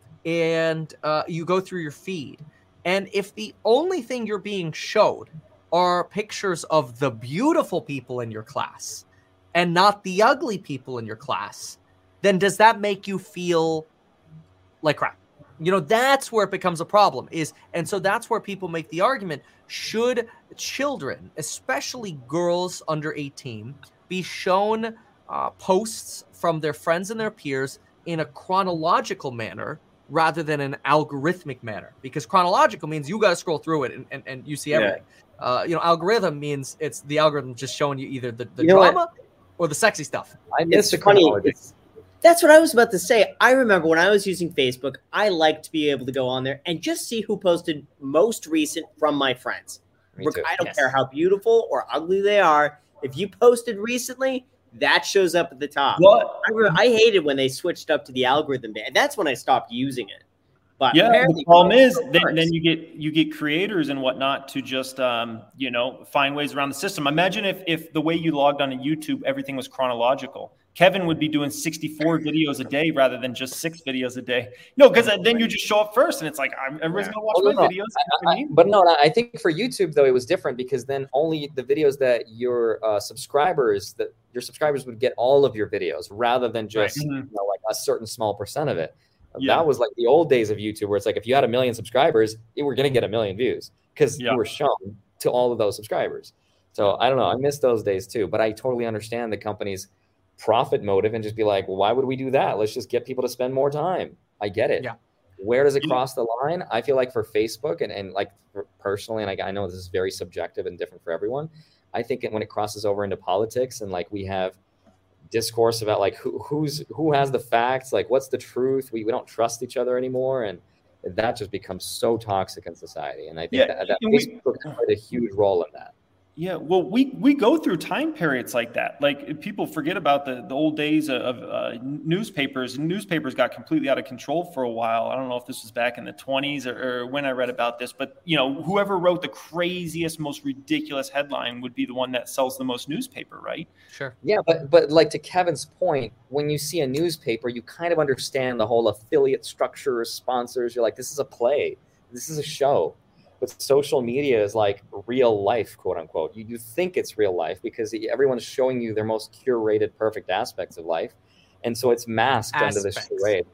and uh, you go through your feed. And if the only thing you're being showed are pictures of the beautiful people in your class and not the ugly people in your class, then does that make you feel like crap? You know, that's where it becomes a problem is, and so that's where people make the argument, should children, especially girls under eighteen, be shown uh, posts from their friends and their peers in a chronological manner rather than an algorithmic manner? Because chronological means you got to scroll through it and, and, and you see everything. Yeah. Uh, you know, algorithm means it's the algorithm just showing you either the, the you know drama what? or the sexy stuff. I miss It's the funny. chronology. It's, that's what I was about to say. I remember when I was using Facebook, I liked to be able to go on there and just see who posted most recent from my friends. Me Look, too. I don't Yes. care how beautiful or ugly they are. If you posted recently, that shows up at the top. What? I, re- I hated when they switched up to the algorithm, and that's when I stopped using it. But Yeah, apparently the problem it is still then, works. then you get you get creators and whatnot to just um, you know, find ways around the system. Imagine if if the way you logged on to YouTube, everything was chronological. Kevin would be doing sixty-four videos a day rather than just six videos a day. No, because then you just show up first, and it's like I'm, everyone's gonna watch Oh, no, my no. videos. I- I- but no, I think for YouTube though it was different because then only the videos that your uh, subscribers that your subscribers would get all of your videos rather than just Right. you know, like a certain small percent of it. Yeah. That was like the old days of YouTube where it's like if you had a million subscribers, you were going to get a million views because Yeah. you were shown to all of those subscribers. So I don't know. I miss those days too, but I totally understand the company's profit motive and just be like, well, why would we do that? Let's just get people to spend more time. I get it. Yeah. Where does it Yeah. cross the line? I feel like for Facebook and, and like for personally, and I, I know this is very subjective and different for everyone. I think it, when it crosses over into politics and like we have discourse about like who who's who has the facts, like what's the truth, we, we don't trust each other anymore, and that just becomes so toxic in society. And I think Yeah, that, that and we- Facebook played a huge role in that. Yeah, well, we we go through time periods like that. Like people forget about the, the old days of, of uh, newspapers. Newspapers got completely out of control for a while. I don't know if this was back in the twenties or, or when I read about this, but you know, whoever wrote the craziest, most ridiculous headline would be the one that sells the most newspaper, right? Sure. Yeah, but but like to Kevin's point, when you see a newspaper, you kind of understand the whole affiliate structure, sponsors. You're like, this is a play, this is a show. But social media is like real life, quote unquote. You, you think it's real life because everyone's showing you their most curated, perfect aspects of life. And so it's masked under this Aspects. charade.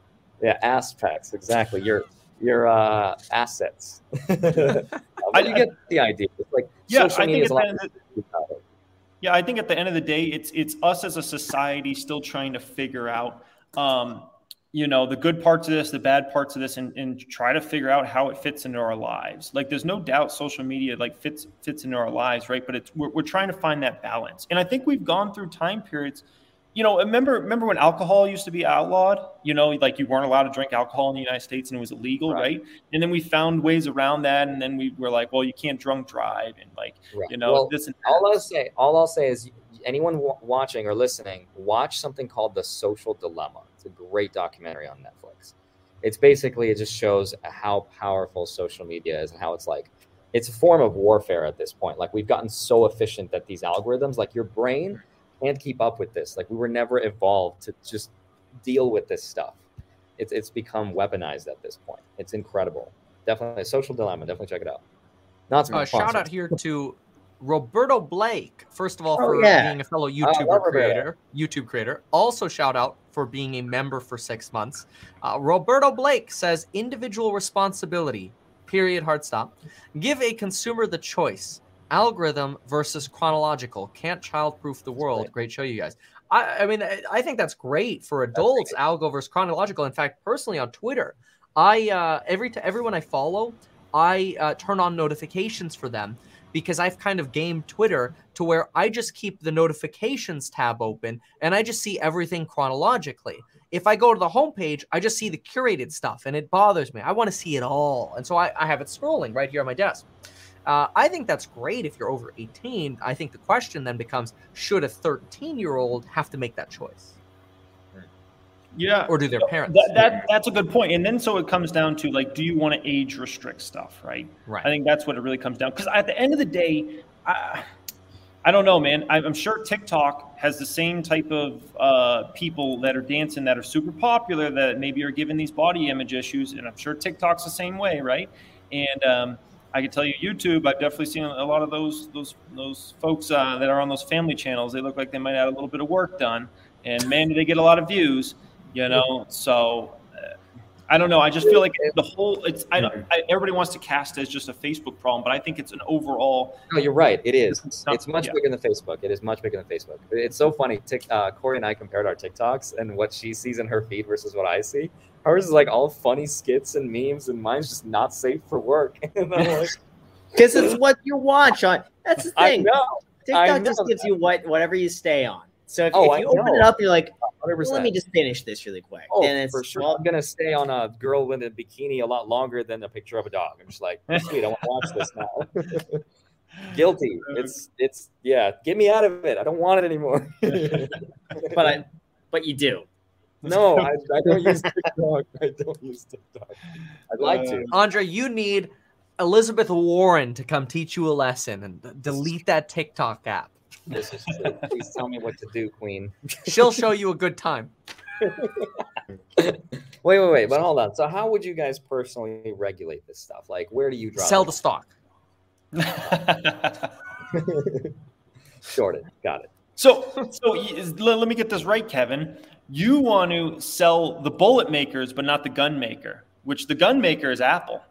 Yeah, aspects, exactly. Your your uh, assets. I, you get the idea. It's like yeah, social I media think is a at lot. the end of the- Yeah, I think at the end of the day, it's it's us as a society still trying to figure out, um, you know, the good parts of this, the bad parts of this, and, and try to figure out how it fits into our lives. Like, there's no doubt social media like fits fits into our lives, right? But it's we're, we're trying to find that balance, and I think we've gone through time periods. You know, remember remember when alcohol used to be outlawed? You know, like you weren't allowed to drink alcohol in the United States, and it was illegal, right? right? And then we found ways around that, and then we were like, well, you can't drunk drive, and like, right. you know, well, this and that. All I'll say, all I'll say is, anyone w- watching or listening, watch something called The Social Dilemma. It's a great documentary on Netflix. It's basically, it just shows how powerful social media is and how it's like, it's a form of warfare at this point. Like, we've gotten so efficient that these algorithms, like your brain can't keep up with this. Like, we were never evolved to just deal with this stuff. It's it's become weaponized at this point. It's incredible. Definitely a social dilemma. Definitely check it out. Not uh, shout out here to Roberto Blake. First of all, oh, for yeah. being a fellow YouTuber creator, YouTube creator. Also, shout out for being a member for six months. Uh, Roberto Blake says individual responsibility. Period. Hard stop. Give a consumer the choice. Algorithm versus chronological. Can't childproof the world. Great show, you guys. I, I mean, I, I think that's great for adults. Algo versus chronological. In fact, personally on Twitter, I uh, every t- everyone I follow, I uh, turn on notifications for them because I've kind of gamed Twitter to where I just keep the notifications tab open and I just see everything chronologically. If I go to the homepage, I just see the curated stuff and it bothers me. I want to see it all, and so I, I have it scrolling right here on my desk. Uh, I think that's great if you're over eighteen. I think the question then becomes, should a thirteen-year-old have to make that choice? Yeah. Or do their parents? That, that, that's a good point. And then so it comes down to, like, do you want to age restrict stuff, right? Right. I think that's what it really comes down. Because at the end of the day, I, I don't know, man. I'm sure TikTok has the same type of uh, people that are dancing that are super popular that maybe are given these body image issues. And I'm sure TikTok's the same way, right? And um, I can tell you, YouTube, I've definitely seen a lot of those those those folks uh, that are on those family channels. They look like they might have a little bit of work done, and man, do they get a lot of views, you know? So uh, I don't know. I just feel like the whole it's. I, I everybody wants to cast it as just a Facebook problem, but I think it's an overall. No, you're right. It is. It's much yeah. bigger than Facebook. It is much bigger than Facebook. It's so funny. Tick, uh, Corey and I compared our TikToks and what she sees in her feed versus what I see. Hers is like all funny skits and memes, and mine's just not safe for work. Because it's what you watch on. That's the thing. I know. TikTok I know. just gives you what whatever you stay on. So if, Oh, if you I open know. it up, you're like, one hundred percent. well, let me just finish this really quick. Oh, and it's, for sure. well, I'm gonna stay on a girl with a bikini a lot longer than a picture of a dog. I'm just like, sweet, I want to watch this now. Guilty. It's it's yeah. Get me out of it. I don't want it anymore. but I, but you do. No, I, I don't use TikTok. I don't use TikTok. I'd like to. Andre, you need Elizabeth Warren to come teach you a lesson and d- delete that TikTok app. This is true. Please tell me what to do, Queen. She'll show you a good time. wait, wait, wait. But hold on. So how would you guys personally regulate this stuff? Like, where do you draw? Sell the stock. Short it. Got it. So, so let, let me get this right, Kevin. You want to sell the bullet makers, but not the gun maker, which the gun maker is Apple.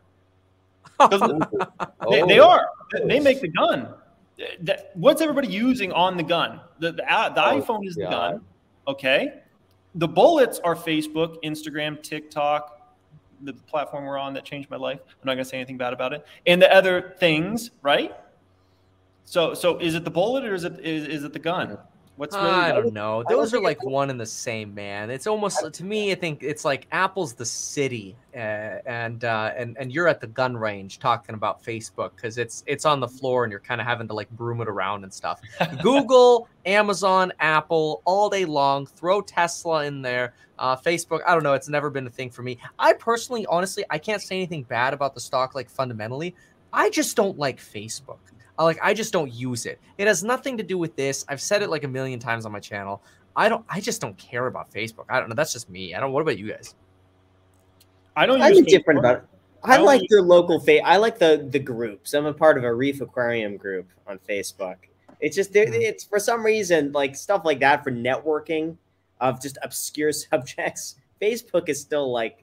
they, they are. They make the gun. What's everybody using on the gun? The, the, the Oh, iPhone is the God. gun. Okay. The bullets are Facebook, Instagram, TikTok, the platform we're on that changed my life. I'm not going to say anything bad about it. And the other things, right? So, so is it the bullet or is it is, is it the gun? What's really? I don't know. I Those don't are think like one and the same, man. It's almost to me. I think it's like Apple's the city, uh, and uh, and and you're at the gun range talking about Facebook because it's it's on the floor and you're kind of having to like broom it around and stuff. Google, Amazon, Apple, all day long. Throw Tesla in there. Uh, Facebook. I don't know. It's never been a thing for me. I personally, honestly, I can't say anything bad about the stock. Like fundamentally, I just don't like Facebook. Like, I just don't use it. It has nothing to do with this. I've said it like a million times on my channel. I don't. I just don't care about Facebook. I don't know. That's just me. I don't. What about you guys? I don't. I'm use different Facebook. about it. I, I don't like use- their local fa- I like the the groups. I'm a part of a Reef Aquarium group on Facebook. It's just there. It's for some reason like stuff like that for networking of just obscure subjects. Facebook is still like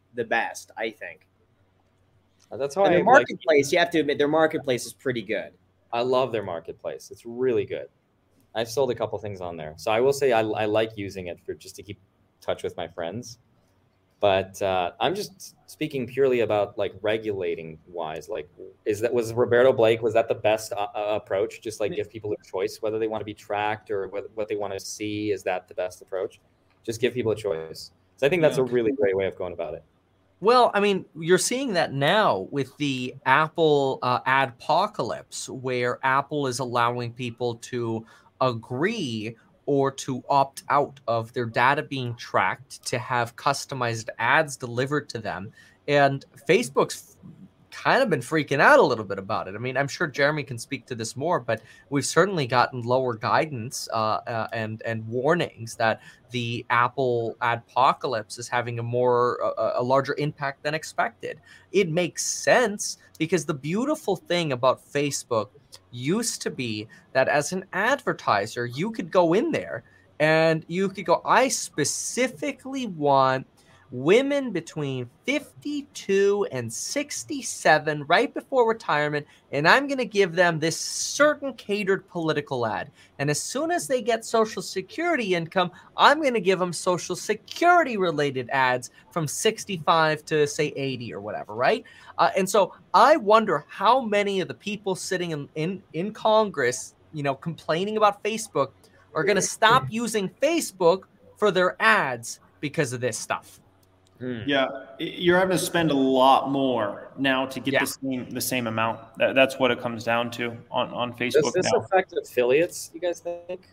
the best, I think. Uh, That's how And I their like. marketplace, you have to admit, their marketplace is pretty good. I love their marketplace. It's really good. I've sold a couple things on there, so I will say I, I like using it for just to keep touch with my friends. But uh, I'm just speaking purely about like regulating wise. Like, is that was Roberto Blake? Was that the best uh, approach? Just like give people a choice whether they want to be tracked or what, what they want to see. Is that the best approach? Just give people a choice. So I think that's Yeah. a really great way of going about it. Well, I mean, you're seeing that now with the Apple uh, adpocalypse, where Apple is allowing people to agree or to opt out of their data being tracked to have customized ads delivered to them. And Facebook's kind of been freaking out a little bit about it. I mean, I'm sure Jeremy can speak to this more, but we've certainly gotten lower guidance uh, uh, and and warnings that the Apple adpocalypse is having a more a, a larger impact than expected. It makes sense because the beautiful thing about Facebook used to be that as an advertiser, you could go in there and you could go, I specifically want women between fifty-two and sixty-seven right before retirement, and I'm going to give them this certain catered political ad. And as soon as they get Social Security income, I'm going to give them Social Security related ads from sixty-five to say eighty or whatever, right? Uh, and so I wonder how many of the people sitting in, in, in Congress, you know, complaining about Facebook are going to stop using Facebook for their ads because of this stuff. Hmm. Yeah, you're having to spend a lot more now to get Yeah. the same the same amount. That, that's what it comes down to on, on Does Facebook this now. affect affiliates, you guys think?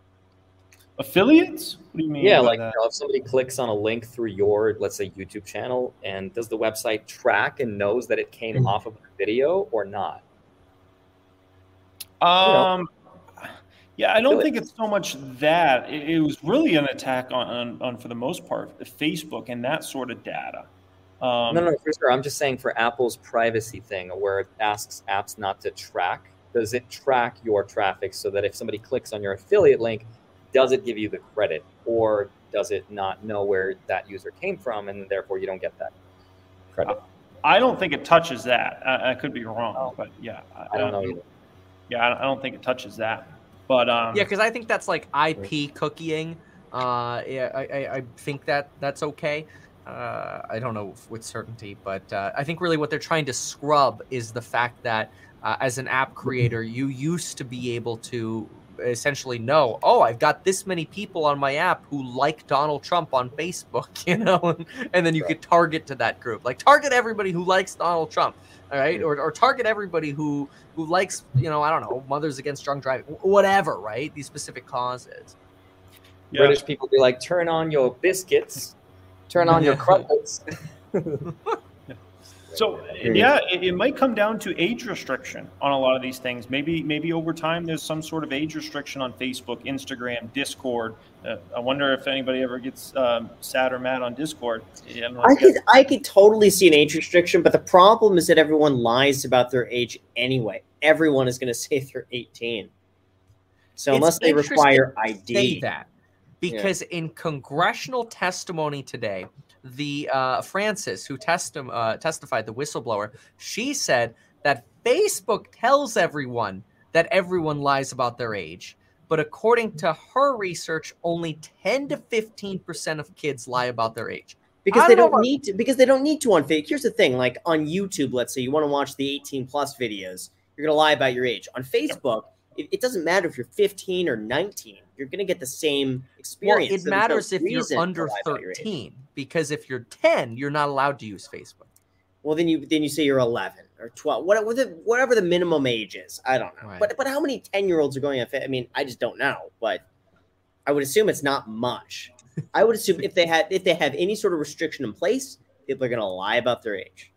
Affiliates? What do you mean? Yeah, by like that? you know, if somebody clicks on a link through your, let's say, YouTube channel, and does the website track and knows that it came off of a video or not? Um, yeah, I don't Affiliate. think it's so much that. It, it was really an attack on, on, on, for the most part, Facebook and that sort of data. Um, No, no, for sure. I'm just saying for Apple's privacy thing, where it asks apps not to track, does it track your traffic so that if somebody clicks on your affiliate link, does it give you the credit, or does it not know where that user came from, and therefore you don't get that credit? I don't think it touches that. I, I could be wrong, but yeah, I don't know either. Yeah, I don't- I don't think it touches that. But um, Yeah, because I think that's like I P cookieing. Uh, yeah, I, I, I think that that's okay. Uh, I don't know with certainty, but uh, I think really what they're trying to scrub is the fact that uh, as an app creator, you used to be able to essentially know, oh, I've got this many people on my app who like Donald Trump on Facebook, you know, and, and then you could target to that group, like target everybody who likes Donald Trump, all right, or, or target everybody who who likes, you know, I don't know, Mothers Against Drunk Driving, whatever, right? These specific causes. yeah. British people be like, turn on your biscuits, turn on your crumpets. So yeah, it, it might come down to age restriction on a lot of these things. Maybe maybe over time there's some sort of age restriction on Facebook, Instagram, Discord. Uh, I wonder if anybody ever gets um, sad or mad on Discord. I, don't know I if you could I could totally see an age restriction, but the problem is that everyone lies about their age anyway. Everyone is going to say they're eighteen. So It's unless they interesting require to I D, say that because in congressional testimony today, the uh, Francis who testi- uh, testified, the whistleblower, she said that Facebook tells everyone that everyone lies about their age. But according to her research, only ten to fifteen percent of kids lie about their age. because I they don't don't know. need to. Because they don't need to on Facebook. Here's the thing: like on YouTube, let's say you want to watch the eighteen plus videos, you're gonna lie about your age. On Facebook, it, it doesn't matter if you're fifteen or nineteen. You're gonna get the same Well, experience. it So there's no matters if you're reason to under lie about your age. thirteen, because if you're ten, you're not allowed to use Facebook. Well, then you then you say you're eleven or twelve, whatever the, whatever the minimum age is. I don't know, Right. but but how many ten year olds are going on? Fa- I mean, I just don't know, but I would assume it's not much. I would assume if they had if they have any sort of restriction in place, people are going to lie about their age.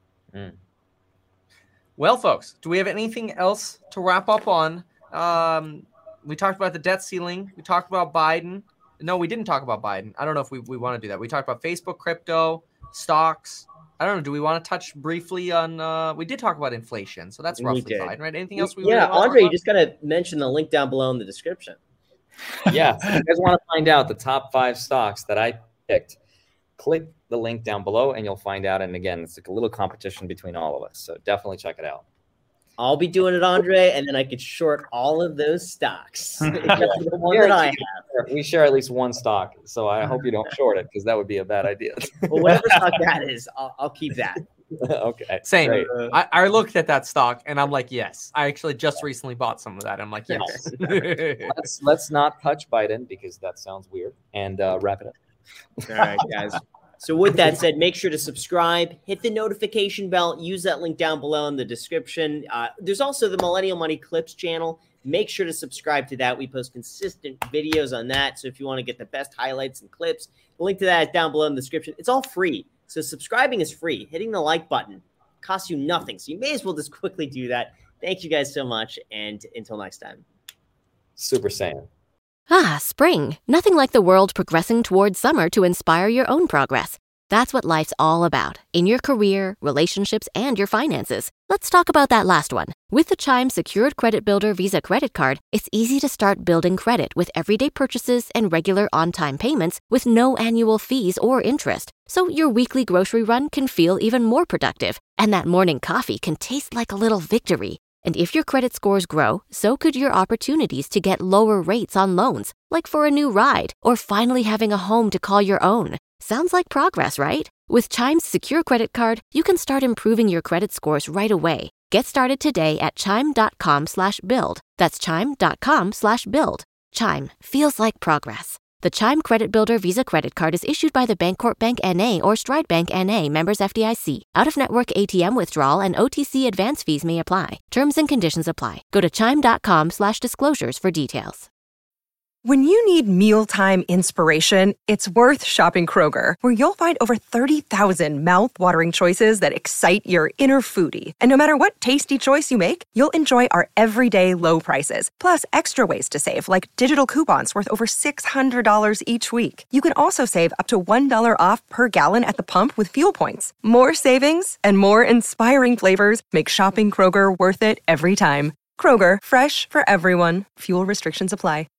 Well, folks, do we have anything else to wrap up on? Um, we talked about the debt ceiling. We talked about Biden. No, we didn't talk about Biden. I don't know if we, we want to do that. We talked about Facebook, crypto, stocks. I don't know. Do we want to touch briefly on? Uh, we did talk about inflation, so that's We roughly did. fine, right? Anything else we yeah, really want to talk Andre, you about? just got to mention the link down below in the description. Yeah, if you guys want to find out the top five stocks that I picked, click the link down below and you'll find out. And again, it's like a little competition between all of us. So definitely check it out. I'll be doing it, Andre, and then I could short all of those stocks. The one that I have. We share at least one stock, so I hope you don't short it because that would be a bad idea. Well, whatever stock that is, I'll, I'll keep that. Okay. Same. Great. I, I looked at that stock and I'm like, yes. I actually just recently bought some of that. I'm like, yes. let's let's not touch Biden because that sounds weird. And uh, wrap it up. All right, guys. So with that said, make sure to subscribe, hit the notification bell, use that link down below in the description. Uh, there's also the Millennial Money Clips channel. Make sure to subscribe to that. We post consistent videos on that. So if you want to get the best highlights and clips, the link to that is down below in the description. It's all free. So subscribing is free. Hitting the like button costs you nothing. So you may as well just quickly do that. Thank you guys so much. And until next time. Super Saiyan. Ah, spring. Nothing like the world progressing towards summer to inspire your own progress. That's what life's all about, in your career, relationships, and your finances. Let's talk about that last one. With the Chime Secured Credit Builder Visa Credit Card, it's easy to start building credit with everyday purchases and regular on-time payments with no annual fees or interest. So your weekly grocery run can feel even more productive, and that morning coffee can taste like a little victory. And if your credit scores grow, so could your opportunities to get lower rates on loans, like for a new ride or finally having a home to call your own. Sounds like progress, right? With Chime's Secure Credit Card, you can start improving your credit scores right away. Get started today at chime.com slash build. That's chime.com slash build. Chime feels like progress. The Chime Credit Builder Visa Credit Card is issued by the Bancorp Bank N A or Stride Bank N A, members F D I C. Out-of-network A T M withdrawal and O T C advance fees may apply. Terms and conditions apply. Go to chime.com slash disclosures for details. When you need mealtime inspiration, it's worth shopping Kroger, where you'll find over thirty thousand mouth-watering choices that excite your inner foodie. And no matter what tasty choice you make, you'll enjoy our everyday low prices, plus extra ways to save, like digital coupons worth over six hundred dollars each week. You can also save up to one dollar off per gallon at the pump with fuel points. More savings and more inspiring flavors make shopping Kroger worth it every time. Kroger, fresh for everyone. Fuel restrictions apply.